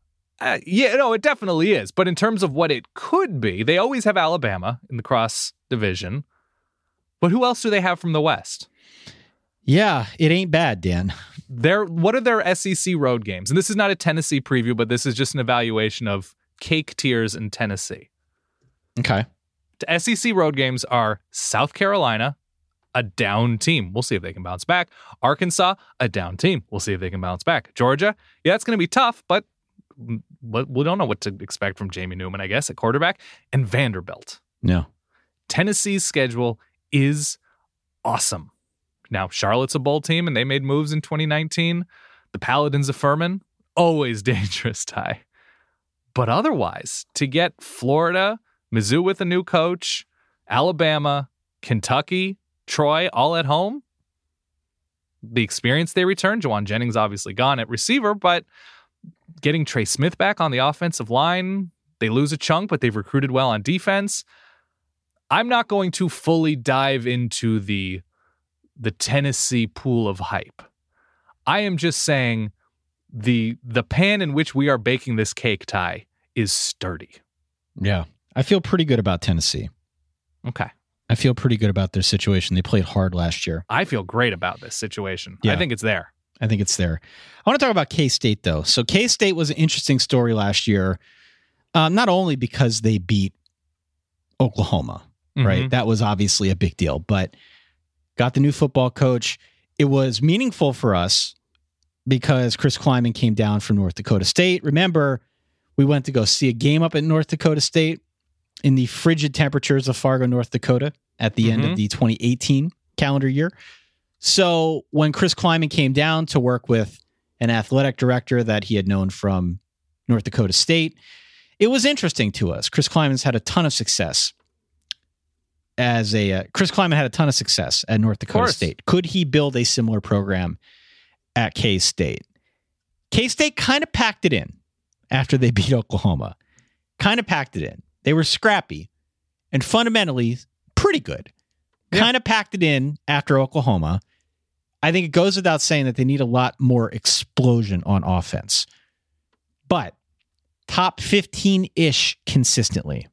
It definitely is. But in terms of what it could be, they always have Alabama in the cross division. But who else do they have from the West? Yeah, it ain't bad, Dan. What are their SEC road games? And this is not a Tennessee preview, but this is just an evaluation of cake tiers in Tennessee. Okay. The SEC road games are South Carolina, a down team. We'll see if they can bounce back. Arkansas, a down team. We'll see if they can bounce back. Georgia, it's going to be tough, but we don't know what to expect from Jamie Newman, I guess, at quarterback. And Vanderbilt. No. Tennessee's schedule is awesome. Now, Charlotte's a bowl team, and they made moves in 2019. The Paladins of Furman, always dangerous, Ty. But otherwise, to get Florida, Mizzou with a new coach, Alabama, Kentucky, Troy, all at home, the experience they return, Jawan Jennings obviously gone at receiver, but getting Trey Smith back on the offensive line, they lose a chunk, but they've recruited well on defense. I'm not going to fully dive into the Tennessee pool of hype. I am just saying the pan in which we are baking this cake, Ty, is sturdy. Yeah. I feel pretty good about Tennessee. Okay. I feel pretty good about their situation. They played hard last year. I feel great about this situation. Yeah. I think it's there. I think it's there. I want to talk about K-State, though. So K-State was an interesting story last year, not only because they beat Oklahoma, right? That was obviously a big deal, but got the new football coach. It was meaningful for us because Chris Kleiman came down from North Dakota State. Remember, we went to go see a game up at North Dakota State in the frigid temperatures of Fargo, North Dakota at the end of the 2018 calendar year. So when Chris Kleiman came down to work with an athletic director that he had known from North Dakota State, it was interesting to us. Chris Kleiman had a ton of success at North Dakota State. Could he build a similar program at K-State? K-State kind of packed it in after they beat Oklahoma. Kind of packed it in. They were scrappy and fundamentally pretty good. Kind of packed it in after Oklahoma. I think it goes without saying that they need a lot more explosion on offense. But top 15-ish consistently.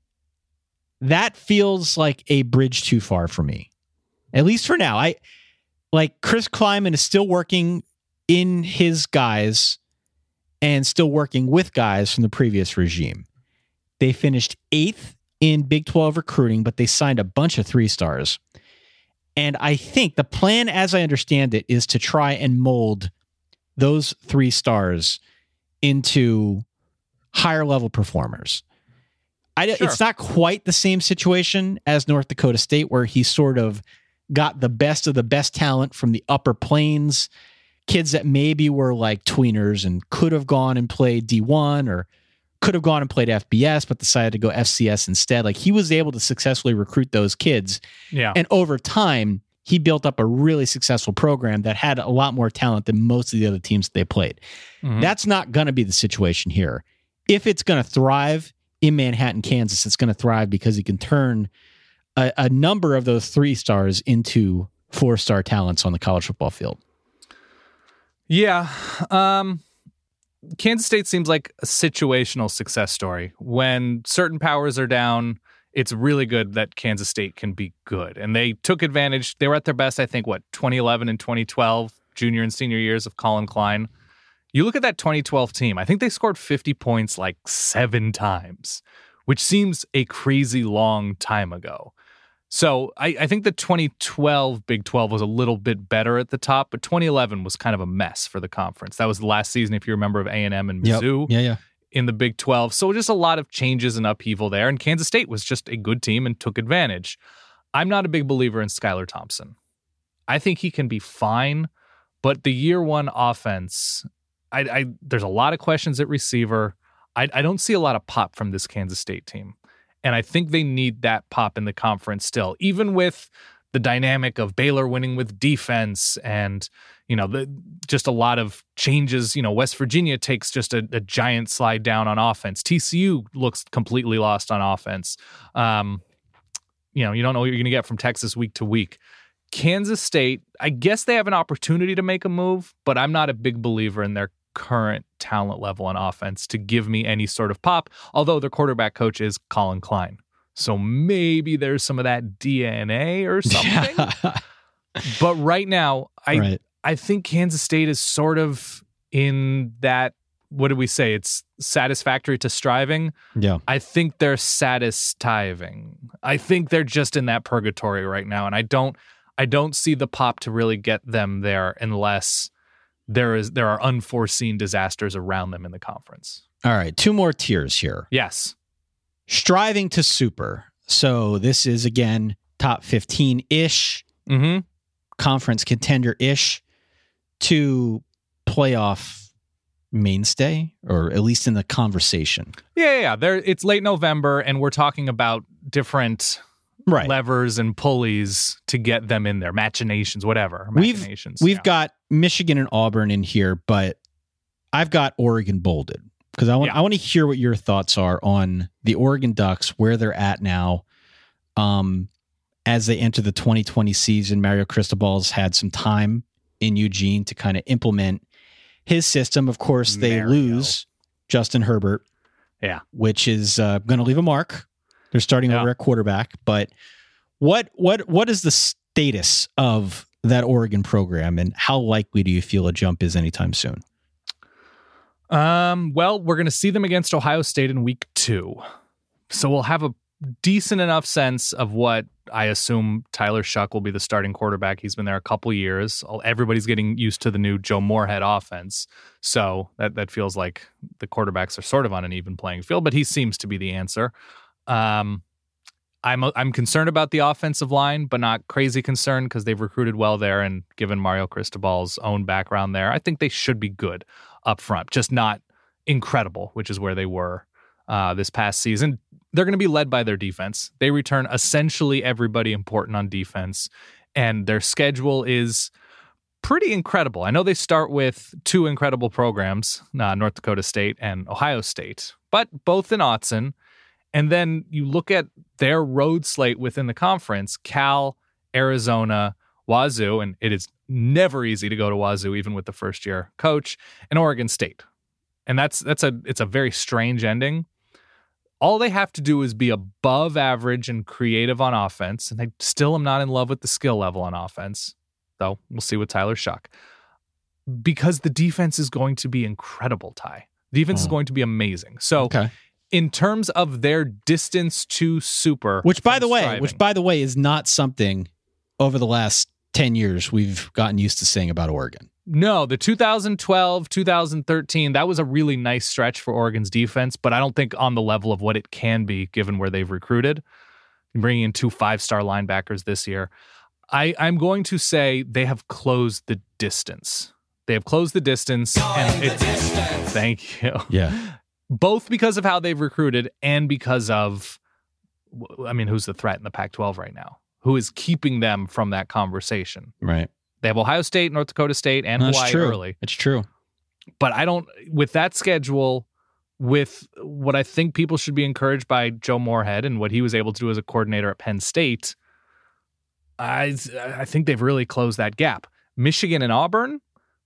That feels like a bridge too far for me. At least for now. Chris Kleiman is still working in his guys and still working with guys from the previous regime. They finished 8th in Big 12 recruiting, but they signed a bunch of 3-stars. And I think the plan, as I understand it, is to try and mold those 3-stars into higher level performers. It's not quite the same situation as North Dakota State, where he sort of got the best of the best talent from the upper plains, kids that maybe were like tweeners and could have gone and played D1 or could have gone and played FBS, but decided to go FCS instead. Like, he was able to successfully recruit those kids. Yeah. And over time, he built up a really successful program that had a lot more talent than most of the other teams that they played. That's not going to be the situation here. If it's going to thrive in Manhattan, Kansas, it's going to thrive because he can turn a number of those 3-stars into 4-star talents on the college football field. Yeah. Kansas State seems like a situational success story. When certain powers are down, it's really good that Kansas State can be good. And they took advantage. They were at their best, I think, 2011 and 2012, junior and senior years of Colin Klein. You look at that 2012 team, I think they scored 50 points like 7 times, which seems a crazy long time ago. So I think the 2012 Big 12 was a little bit better at the top, but 2011 was kind of a mess for the conference. That was the last season, if you remember, of A&M and Mizzou in the Big 12. So just a lot of changes and upheaval there, and Kansas State was just a good team and took advantage. I'm not a big believer in Skylar Thompson. I think he can be fine, but the year one offense, there's a lot of questions at receiver. I don't see a lot of pop from this Kansas State team. And I think they need that pop in the conference still, even with the dynamic of Baylor winning with defense and, just a lot of changes. West Virginia takes just a giant slide down on offense. TCU looks completely lost on offense. You don't know what you're going to get from Texas week to week. Kansas State, I guess they have an opportunity to make a move, but I'm not a big believer in their current talent level on offense to give me any sort of pop, although their quarterback coach is Colin Klein. So maybe there's some of that DNA or something. But right now, I think Kansas State is sort of in that, what do we say? It's satisfactory to striving. Yeah. I think they're satisfying. I think they're just in that purgatory right now. And I don't see the pop to really get them there unless there are unforeseen disasters around them in the conference. All right, 2 more tiers here. Yes. Striving to super. So this is, again, top 15-ish, conference contender-ish to playoff mainstay, or at least in the conversation. Yeah. It's late November, and we're talking about different levers and pulleys to get them in there, machinations, whatever. We've got Michigan and Auburn in here, but I've got Oregon bolded because I want to hear what your thoughts are on the Oregon Ducks, where they're at now as they enter the 2020 season. Mario Cristobal's had some time in Eugene to kind of implement his system. Of course, they lose Justin Herbert, which is going to leave a mark. They're starting over at quarterback, but what is the status of that Oregon program, and how likely do you feel a jump is anytime soon? Well, we're going to see them against Ohio State in week 2. So we'll have a decent enough sense of what I assume Tyler Shuck will be the starting quarterback. He's been there a couple years. Everybody's getting used to the new Joe Moorhead offense. So that feels like the quarterbacks are sort of on an even playing field, but he seems to be the answer. I'm concerned about the offensive line, but not crazy concerned because they've recruited well there, and given Mario Cristobal's own background there, I think they should be good up front, just not incredible, which is where they were this past season. They're going to be led by their defense. They return essentially everybody important on defense, and their schedule is pretty incredible. I know they start with 2 incredible programs, North Dakota State and Ohio State, but both in Autzen. And then you look at their road slate within the conference: Cal, Arizona, Wazoo, and it is never easy to go to Wazoo, even with the first-year coach, and Oregon State. And it's a very strange ending. All they have to do is be above average and creative on offense, and I still am not in love with the skill level on offense, though we'll see with Tyler Shuck. Because the defense is going to be incredible, Ty. The defense is going to be amazing. So in terms of their distance to super, which by the way is not something over the last 10 years we've gotten used to saying about Oregon. No, the 2012, 2013, that was a really nice stretch for Oregon's defense, but I don't think on the level of what it can be given where they've recruited. Bringing in 2 5-star linebackers this year. I'm going to say they have closed the distance. They have closed the distance. Thank you. Yeah. Both because of how they've recruited and because of, who's the threat in the Pac-12 right now? Who is keeping them from that conversation? Right. They have Ohio State, North Dakota State, and Hawaii early. It's true. But with that schedule, with what I think people should be encouraged by Joe Moorhead and what he was able to do as a coordinator at Penn State, I think they've really closed that gap. Michigan and Auburn,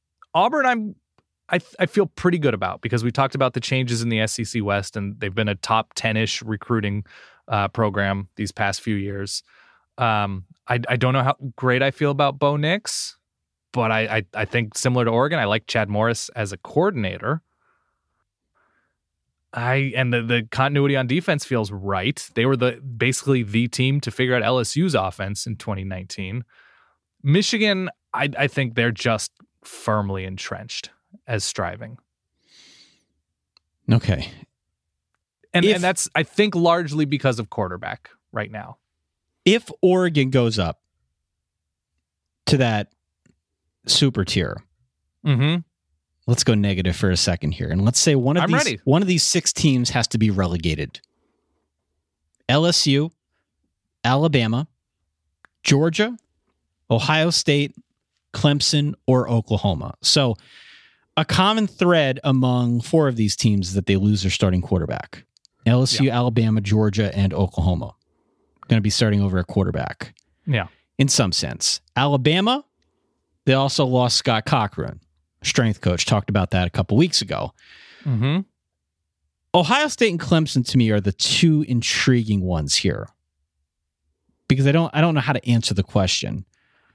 I feel pretty good about, because we talked about the changes in the SEC West, and they've been a top 10-ish recruiting program these past few years. I don't know how great I feel about Bo Nix, but I think similar to Oregon, I like Chad Morris as a coordinator. The continuity on defense feels right. They were basically the team to figure out LSU's offense in 2019. Michigan, I think they're just firmly entrenched as striving. Okay. And that's, I think, largely because of quarterback right now. If Oregon goes up to that super tier, let's go negative for a second here, and let's say one of these 6 teams has to be relegated. LSU, Alabama, Georgia, Ohio State, Clemson, or Oklahoma. So a common thread among 4 of these teams is that they lose their starting quarterback. LSU, Alabama, Georgia, and Oklahoma going to be starting over a quarterback. Yeah. In some sense. Alabama, they also lost Scott Cochran, strength coach. Talked about that a couple weeks ago. Mm-hmm. Ohio State and Clemson, to me, are the 2 intriguing ones here, because I don't know how to answer the question.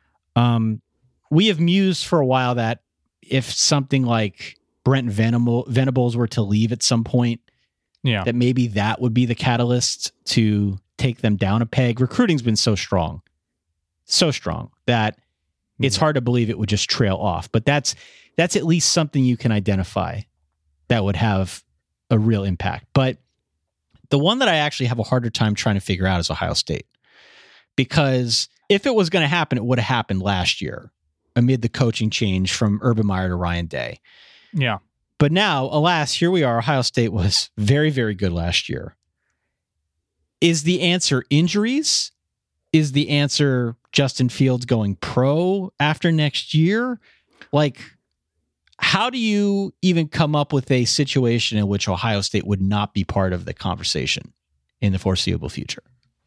We have mused for a while that if something like Brent Venables were to leave at some point, that maybe that would be the catalyst to take them down a peg. Recruiting's been so strong that it's hard to believe it would just trail off. But that's at least something you can identify that would have a real impact. But the one that I actually have a harder time trying to figure out is Ohio State, because if it was going to happen, it would have happened last year amid the coaching change from Urban Meyer to Ryan Day. Yeah. But now, alas, here we are. Ohio State was very, very good last year. Is the answer injuries? Is the answer Justin Fields going pro after next year? Like, how do you even come up with a situation in which Ohio State would not be part of the conversation in the foreseeable future?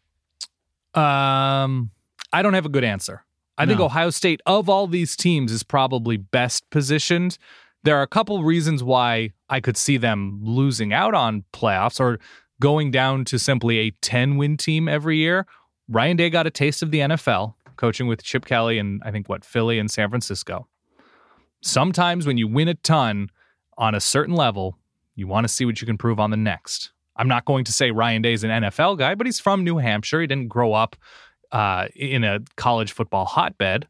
I don't have a good answer. I think Ohio State, of all these teams, is probably best positioned. There are a couple reasons why I could see them losing out on playoffs or going down to simply a 10-win team every year. Ryan Day got a taste of the NFL, coaching with Chip Kelly and I think Philly and San Francisco. Sometimes when you win a ton on a certain level, you want to see what you can prove on the next. I'm not going to say Ryan Day's an NFL guy, but he's from New Hampshire. He didn't grow up in a college football hotbed.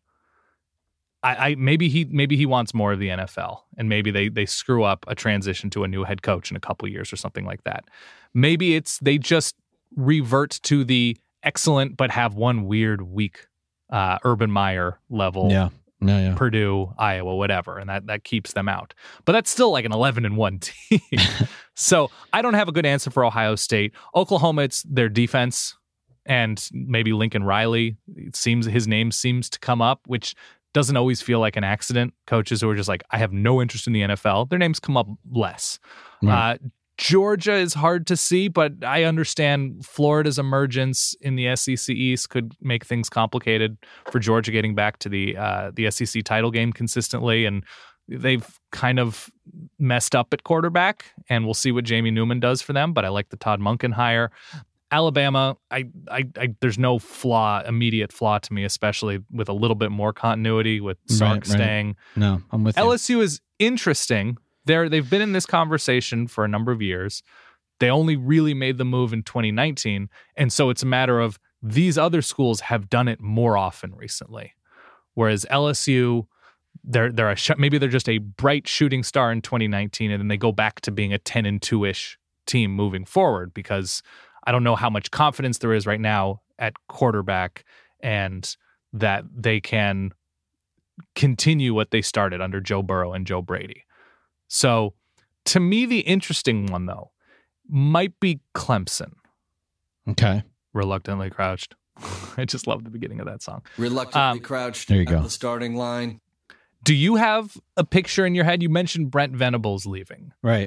Maybe he wants more of the NFL, and maybe they screw up a transition to a new head coach in a couple years or something like that. Maybe they just revert to the excellent but have one weird week Urban Meyer level. Yeah. Purdue, Iowa, whatever, and that keeps them out. But that's still like an 11-1 team. So I don't have a good answer for Ohio State. Oklahoma, it's their defense, and maybe Lincoln Riley. His name seems to come up, which doesn't always feel like an accident. Coaches who are just like, I have no interest in the NFL, their names come up less. Right. Georgia is hard to see, but I understand Florida's emergence in the SEC East could make things complicated for Georgia getting back to the SEC title game consistently, and they've kind of messed up at quarterback, and we'll see what Jamie Newman does for them, but I like the Todd Monken hire. Alabama, I there's no immediate flaw to me, especially with a little bit more continuity with Sark staying. No, I'm with you. LSU is interesting. They've been in this conversation for a number of years. They only really made the move in 2019, and so it's a matter of these other schools have done it more often recently, whereas LSU, maybe they're just a bright shooting star in 2019, and then they go back to being a 10-2-ish team moving forward, because I don't know how much confidence there is right now at quarterback and that they can continue what they started under Joe Burrow and Joe Brady. So to me, the interesting one, though, might be Clemson. Okay. Reluctantly crouched. I just love the beginning of that song. Reluctantly crouched there you at go. the starting line. Do you have a picture in your head? You mentioned Brent Venables leaving. Right.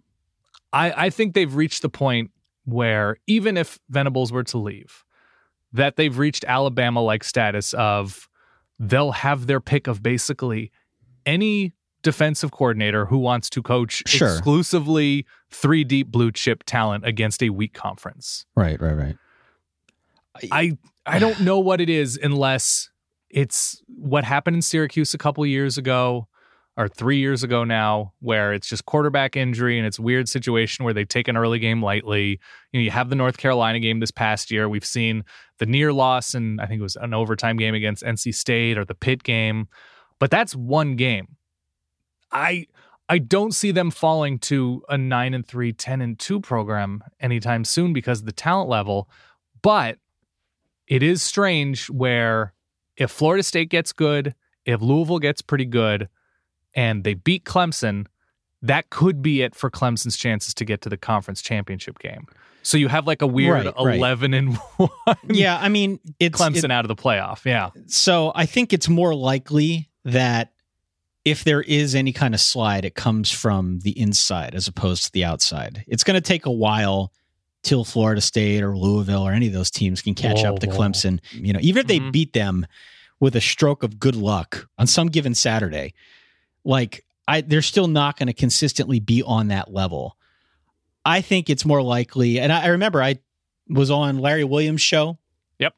I think they've reached the point where even if Venables were to leave, that they've reached Alabama-like status of they'll have their pick of basically any defensive coordinator who wants to coach exclusively 3 deep blue chip talent against a weak conference. Right. I don't know what it is unless it's what happened in Syracuse a couple years ago or 3 years ago now, where it's just quarterback injury and it's a weird situation where they take an early game lightly. You have the North Carolina game this past year. We've seen the near loss, and I think it was an overtime game against NC State, or the Pitt game, but that's one game. I don't see them falling to a 9-3, 10-2 program anytime soon because of the talent level. But it is strange where if Florida State gets good, if Louisville gets pretty good, and they beat Clemson, that could be it for Clemson's chances to get to the conference championship game. So you have like a weird 11-1. Yeah, I mean, it's Clemson out of the playoff. Yeah. So I think it's more likely that if there is any kind of slide, it comes from the inside as opposed to the outside. It's going to take a while till Florida State or Louisville or any of those teams can catch up to Clemson. Even if they beat them with a stroke of good luck on some given Saturday, they're still not going to consistently be on that level. I think it's more likely, and I remember I was on Larry Williams' show. Yep.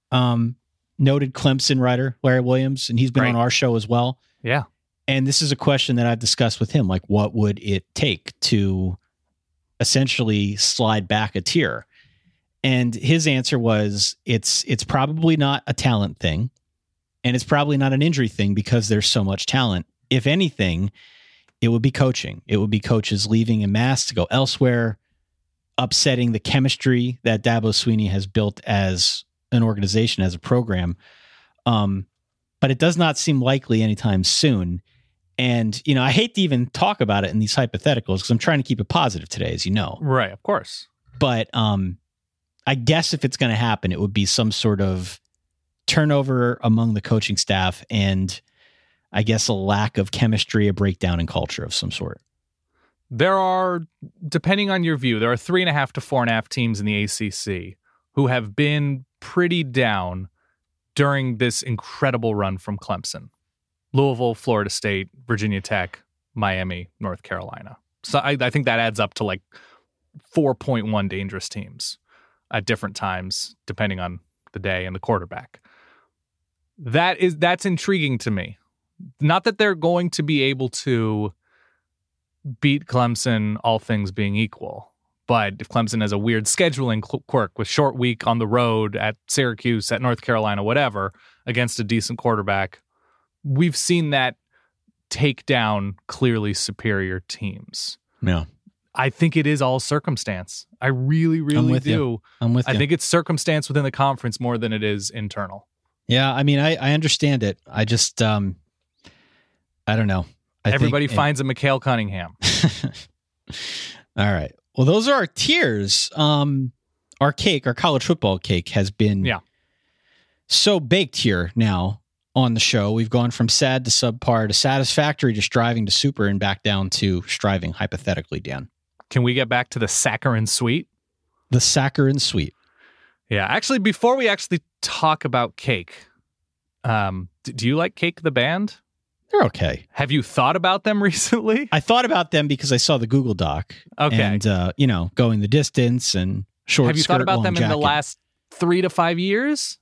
Noted Clemson writer Larry Williams, and he's been on our show as well. Yeah. And this is a question that I've discussed with him, like what would it take to essentially slide back a tier? And his answer was it's probably not a talent thing, and it's probably not an injury thing because there's so much talent. If anything, it would be coaching. It would be coaches leaving en masse to go elsewhere, upsetting the chemistry that Dabo Swinney has built as an organization, as a program. But it does not seem likely anytime soon. And, I hate to even talk about it in these hypotheticals because I'm trying to keep it positive today, as you know. Right, of course. But I guess if it's going to happen, it would be some sort of turnover among the coaching staff and I guess a lack of chemistry, a breakdown in culture of some sort. There are, depending on your view, there are 3.5 to 4.5 teams in the ACC who have been pretty down during this incredible run from Clemson. Louisville, Florida State, Virginia Tech, Miami, North Carolina. So I think that adds up to like 4.1 dangerous teams at different times, depending on the day and the quarterback. That's intriguing to me. Not that they're going to be able to beat Clemson, all things being equal. But if Clemson has a weird scheduling quirk with short week on the road at Syracuse, at North Carolina, whatever, against a decent quarterback, we've seen that take down clearly superior teams. Yeah. I think it is all circumstance. I really, really do. I'm with you. I think it's circumstance within the conference more than it is internal. Yeah, I mean, I understand it. I just, I don't know. Everybody finds a Mikhail Cunningham. All right. Well, those are our tiers. Our cake, our college football cake, has been so baked here now on the show. We've gone from sad to subpar to satisfactory to striving to super and back down to striving hypothetically, Dan. Can we get back to the saccharine sweet? The saccharine sweet. Yeah. Actually, before we actually talk about Cake, do you like Cake the band? They're okay. Have you thought about them recently? I thought about them because I saw the Google Doc. Okay. And, going the distance and short Have you skirt, thought about long them jacket. in the last 3 to 5 years?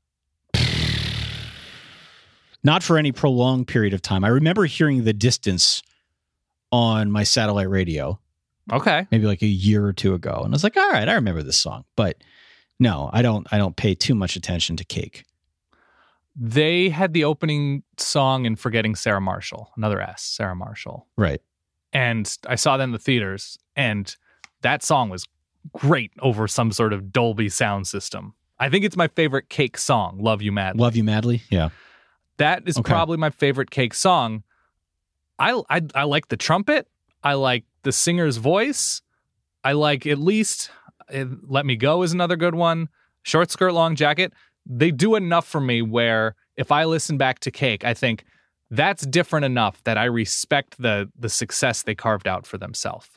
Not for any prolonged period of time. I remember hearing the distance on my satellite radio. Okay. Maybe like a year or two ago. And I was like, all right, I remember this song. But no, I don't pay too much attention to Cake. They had the opening song in Forgetting Sarah Marshall, another S, Sarah Marshall. Right. And I saw them in the theaters, and that song was great over some sort of Dolby sound system. I think it's my favorite Cake song, Love You Madly. Love You Madly? Yeah. That is probably my favorite Cake song. I like the trumpet. I like the singer's voice. I like at least Let Me Go is another good one. Short Skirt, Long Jacket. They do enough for me where if I listen back to Cake, I think that's different enough that I respect the success they carved out for themselves.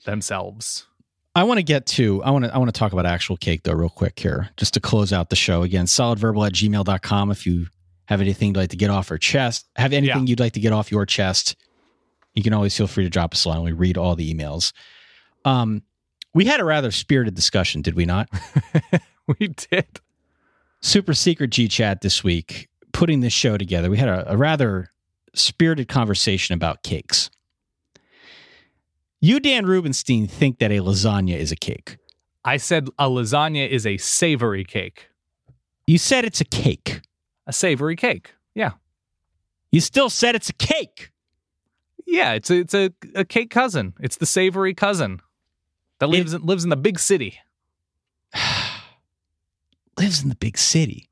I want to talk about actual Cake though real quick here, just to close out the show. Again, solidverbal@gmail.com if you have anything you'd like to get off your chest. You'd like to get off your chest, you can always feel free to drop us a line. We read all the emails. We had a rather spirited discussion, did we not? We did. Super secret G-Chat this week, putting this show together. We had a rather spirited conversation about cakes. You, Dan Rubenstein, think that a lasagna is a cake. I said a lasagna is a savory cake. You said it's a cake. A savory cake. Yeah. You still said it's a cake. Yeah, it's a cake cousin. It's the savory cousin that lives in the big city. Lives in the big city.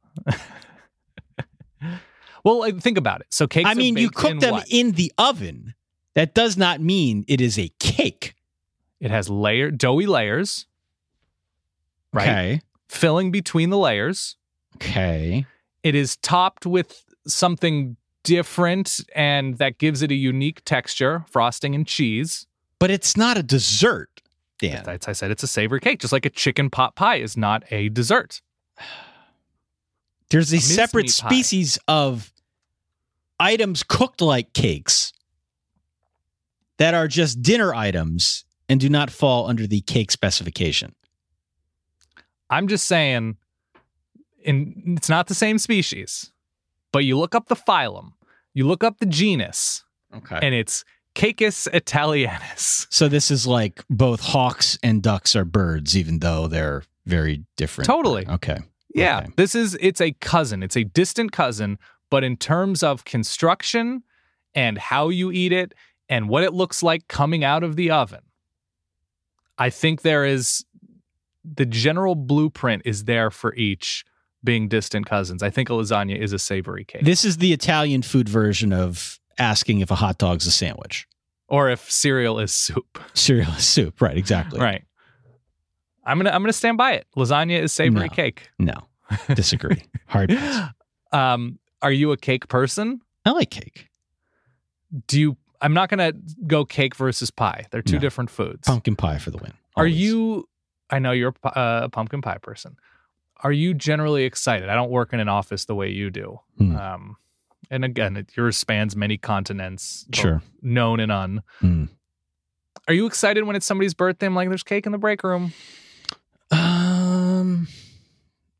Well, think about it. So cakes. I mean, you cook them in the oven. That does not mean it is a cake. It has doughy layers. Right. Okay. Filling between the layers. Okay. It is topped with something different, and that gives it a unique texture, frosting and cheese. But it's not a dessert, Dan. I said it's a savory cake, just like a chicken pot pie is not a dessert. There's a separate species of items cooked like cakes that are just dinner items and do not fall under the cake specification. I'm just saying, it's not the same species, but you look up the phylum, you look up the genus, and it's Cacus italianus. So this is like both hawks and ducks are birds, even though they're very different. Totally. Okay. Yeah. Okay. It's a cousin. It's a distant cousin, but in terms of construction and how you eat it and what it looks like coming out of the oven, I think the general blueprint is there for each being distant cousins. I think a lasagna is a savory cake. This is the Italian food version of asking if a hot dog's a sandwich. Or if cereal is soup. Cereal is soup, right, exactly. Right. I'm gonna stand by it. Lasagna is savory cake. No. Disagree. Hard pass. Are you a cake person? I like cake. I'm not gonna go cake versus pie. They're two different foods. Pumpkin pie for the win. Always. I know you're a pumpkin pie person. Are you generally excited? I don't work in an office the way you do. And again, yours spans many continents, sure, known and un. Are you excited when it's somebody's birthday? I'm like, there's cake in the break room.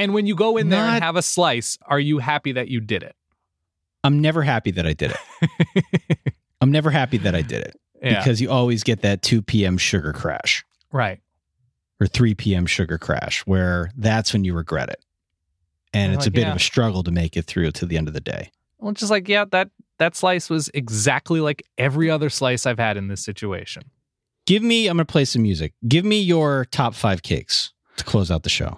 And when you go in there and have a slice, are you happy that you did it? I'm never happy that I did it. I'm never happy that I did it. Yeah. Because you always get that 2 p.m. sugar crash. Right. Or 3 p.m. sugar crash, where that's when you regret it. And it's a bit of a struggle to make it through to the end of the day. Well, it's just like, that slice was exactly like every other slice I've had in this situation. I'm going to play some music. Give me your top 5 cakes to close out the show.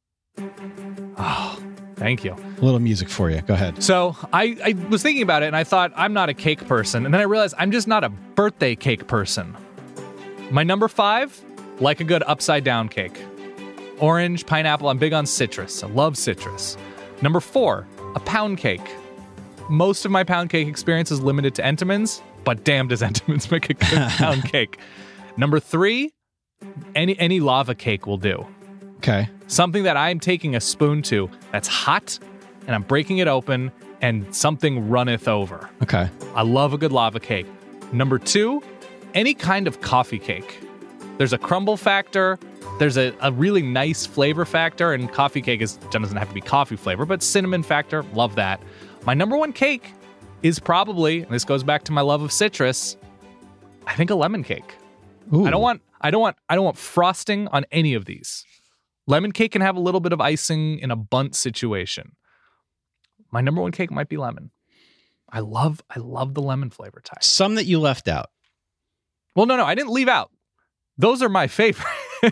Oh, thank you. A little music for you. Go ahead. So I was thinking about it and I thought, I'm not a cake person. And then I realized I'm just not a birthday cake person. My number 5, like a good upside down cake. Orange, pineapple. I'm big on citrus. I love citrus. Number 4, a pound cake. Most of my pound cake experience is limited to Entenmann's, but damn does Entenmann's make a good pound cake. Number 3, any lava cake will do. Okay. Something that I'm taking a spoon to that's hot, and I'm breaking it open, and something runneth over. Okay. I love a good lava cake. Number 2, any kind of coffee cake. There's a crumble factor. There's a really nice flavor factor, and coffee cake doesn't have to be coffee flavor, but cinnamon factor, love that. My number 1 cake is probably, and this goes back to my love of citrus, I think a lemon cake. Ooh. I don't want frosting on any of these. Lemon cake can have a little bit of icing in a bundt situation. My number 1 cake might be lemon. I love the lemon flavor type. Some that you left out. Well, no, I didn't leave out. Those are my favorites.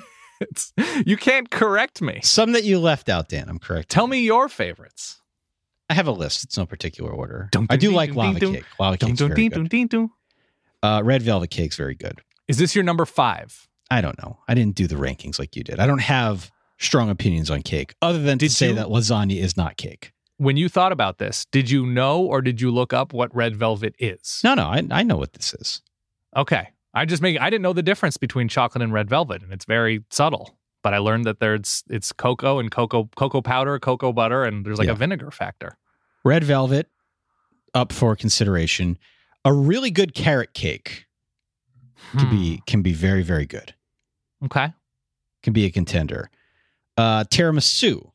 You can't correct me. Some that you left out, Dan. I'm correct. Tell me your favorites. I have a list. It's no particular order. I do like lava cake. Lava cake's very good. Red velvet cake's very good. Is this your number 5? I don't know. I didn't do the rankings like you did. I don't have strong opinions on cake other than to say that lasagna is not cake. When you thought about this, did you know or did you look up what red velvet is? No, I know what this is. Okay. I didn't know the difference between chocolate and red velvet, and it's very subtle. But I learned that it's cocoa and cocoa powder, cocoa butter, and there's like a vinegar factor. Red velvet, up for consideration. A really good carrot cake can be very, very good. Okay. Can be a contender. Tiramisu,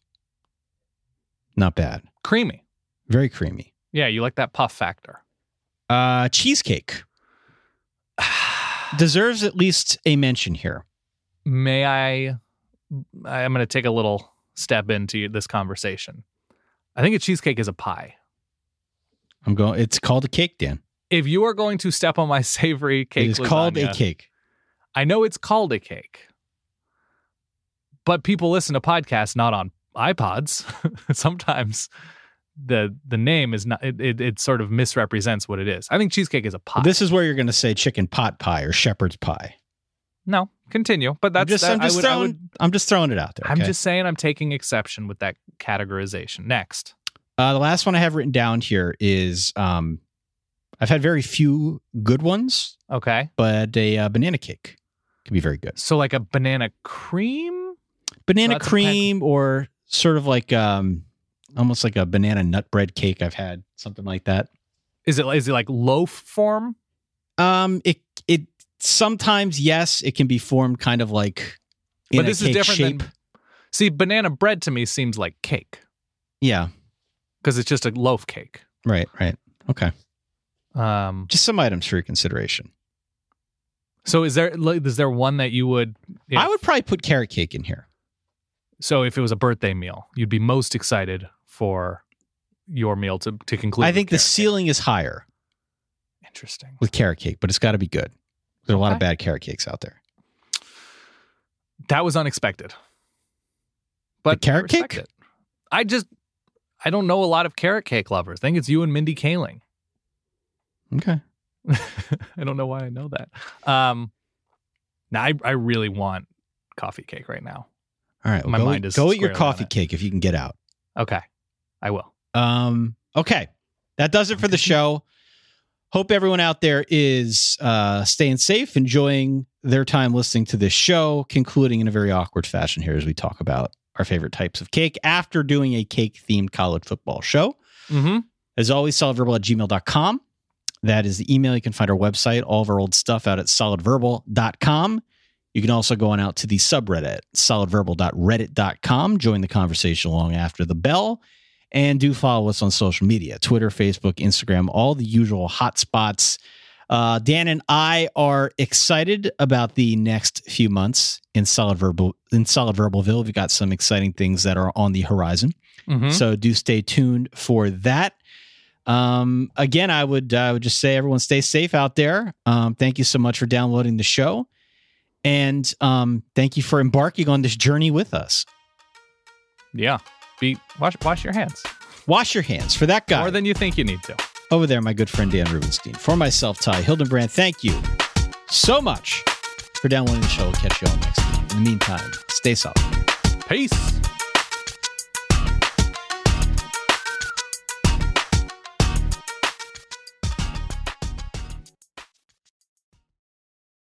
not bad. Creamy. Very creamy. Yeah, you like that puff factor. Cheesecake. Deserves at least a mention here. I'm going to take a little step into this conversation. I think a cheesecake is a pie. It's called a cake, Dan. If you are going to step on my savory cake, it is called a cake. I know it's called a cake, but people listen to podcasts not on iPods. Sometimes the name is not. It sort of misrepresents what it is. I think cheesecake is a pie. This is where you're going to say chicken pot pie or shepherd's pie. No, continue. But I'm just throwing it out there. Okay? I'm just saying I'm taking exception with that categorization. Next. The last one I have written down here is I've had very few good ones. Okay. But a banana cake can be very good. So like a banana cream? Banana cream or sort of like almost like a banana nut bread cake I've had. Something like that. Is it like loaf form? It sometimes, yes, it can be formed kind of like in a cake shape. See, banana bread to me seems like cake. Yeah. Because it's just a loaf cake. Right. Okay. Just some items for your consideration. So is there one that you would... I would probably put carrot cake in here. So if it was a birthday meal, you'd be most excited for your meal to conclude. I think the ceiling is higher. Interesting. With carrot cake, but it's got to be good. There are a lot of bad carrot cakes out there. That was unexpected. But the carrot cake? I don't know a lot of carrot cake lovers. I think it's you and Mindy Kaling. Okay. I don't know why I know that. Now I really want coffee cake right now. All right. My mind is go eat your coffee cake if you can get out. Okay. I will. Okay. That does it for the show. Hope everyone out there is staying safe, enjoying their time listening to this show, concluding in a very awkward fashion here as we talk about our favorite types of cake after doing a cake-themed college football show. Mm-hmm. As always, solidverbal@gmail.com. That is the email. You can find our website, all of our old stuff out at solidverbal.com. You can also go on out to the subreddit, solidverbal.reddit.com. Join the conversation long after the bell. And do follow us on social media, Twitter, Facebook, Instagram, all the usual hot spots. Dan and I are excited about the next few months in Solid Verbalville. We've got some exciting things that are on the horizon. Mm-hmm. So do stay tuned for that. Again, I would just say everyone stay safe out there. Thank you so much for downloading the show. And thank you for embarking on this journey with us. Yeah. Wash your hands. Wash your hands for that guy. More than you think you need to. Over there, my good friend Dan Rubenstein. For myself, Ty Hildenbrand, thank you so much for downloading the show. We'll catch you all next week. In the meantime, stay solid. Peace.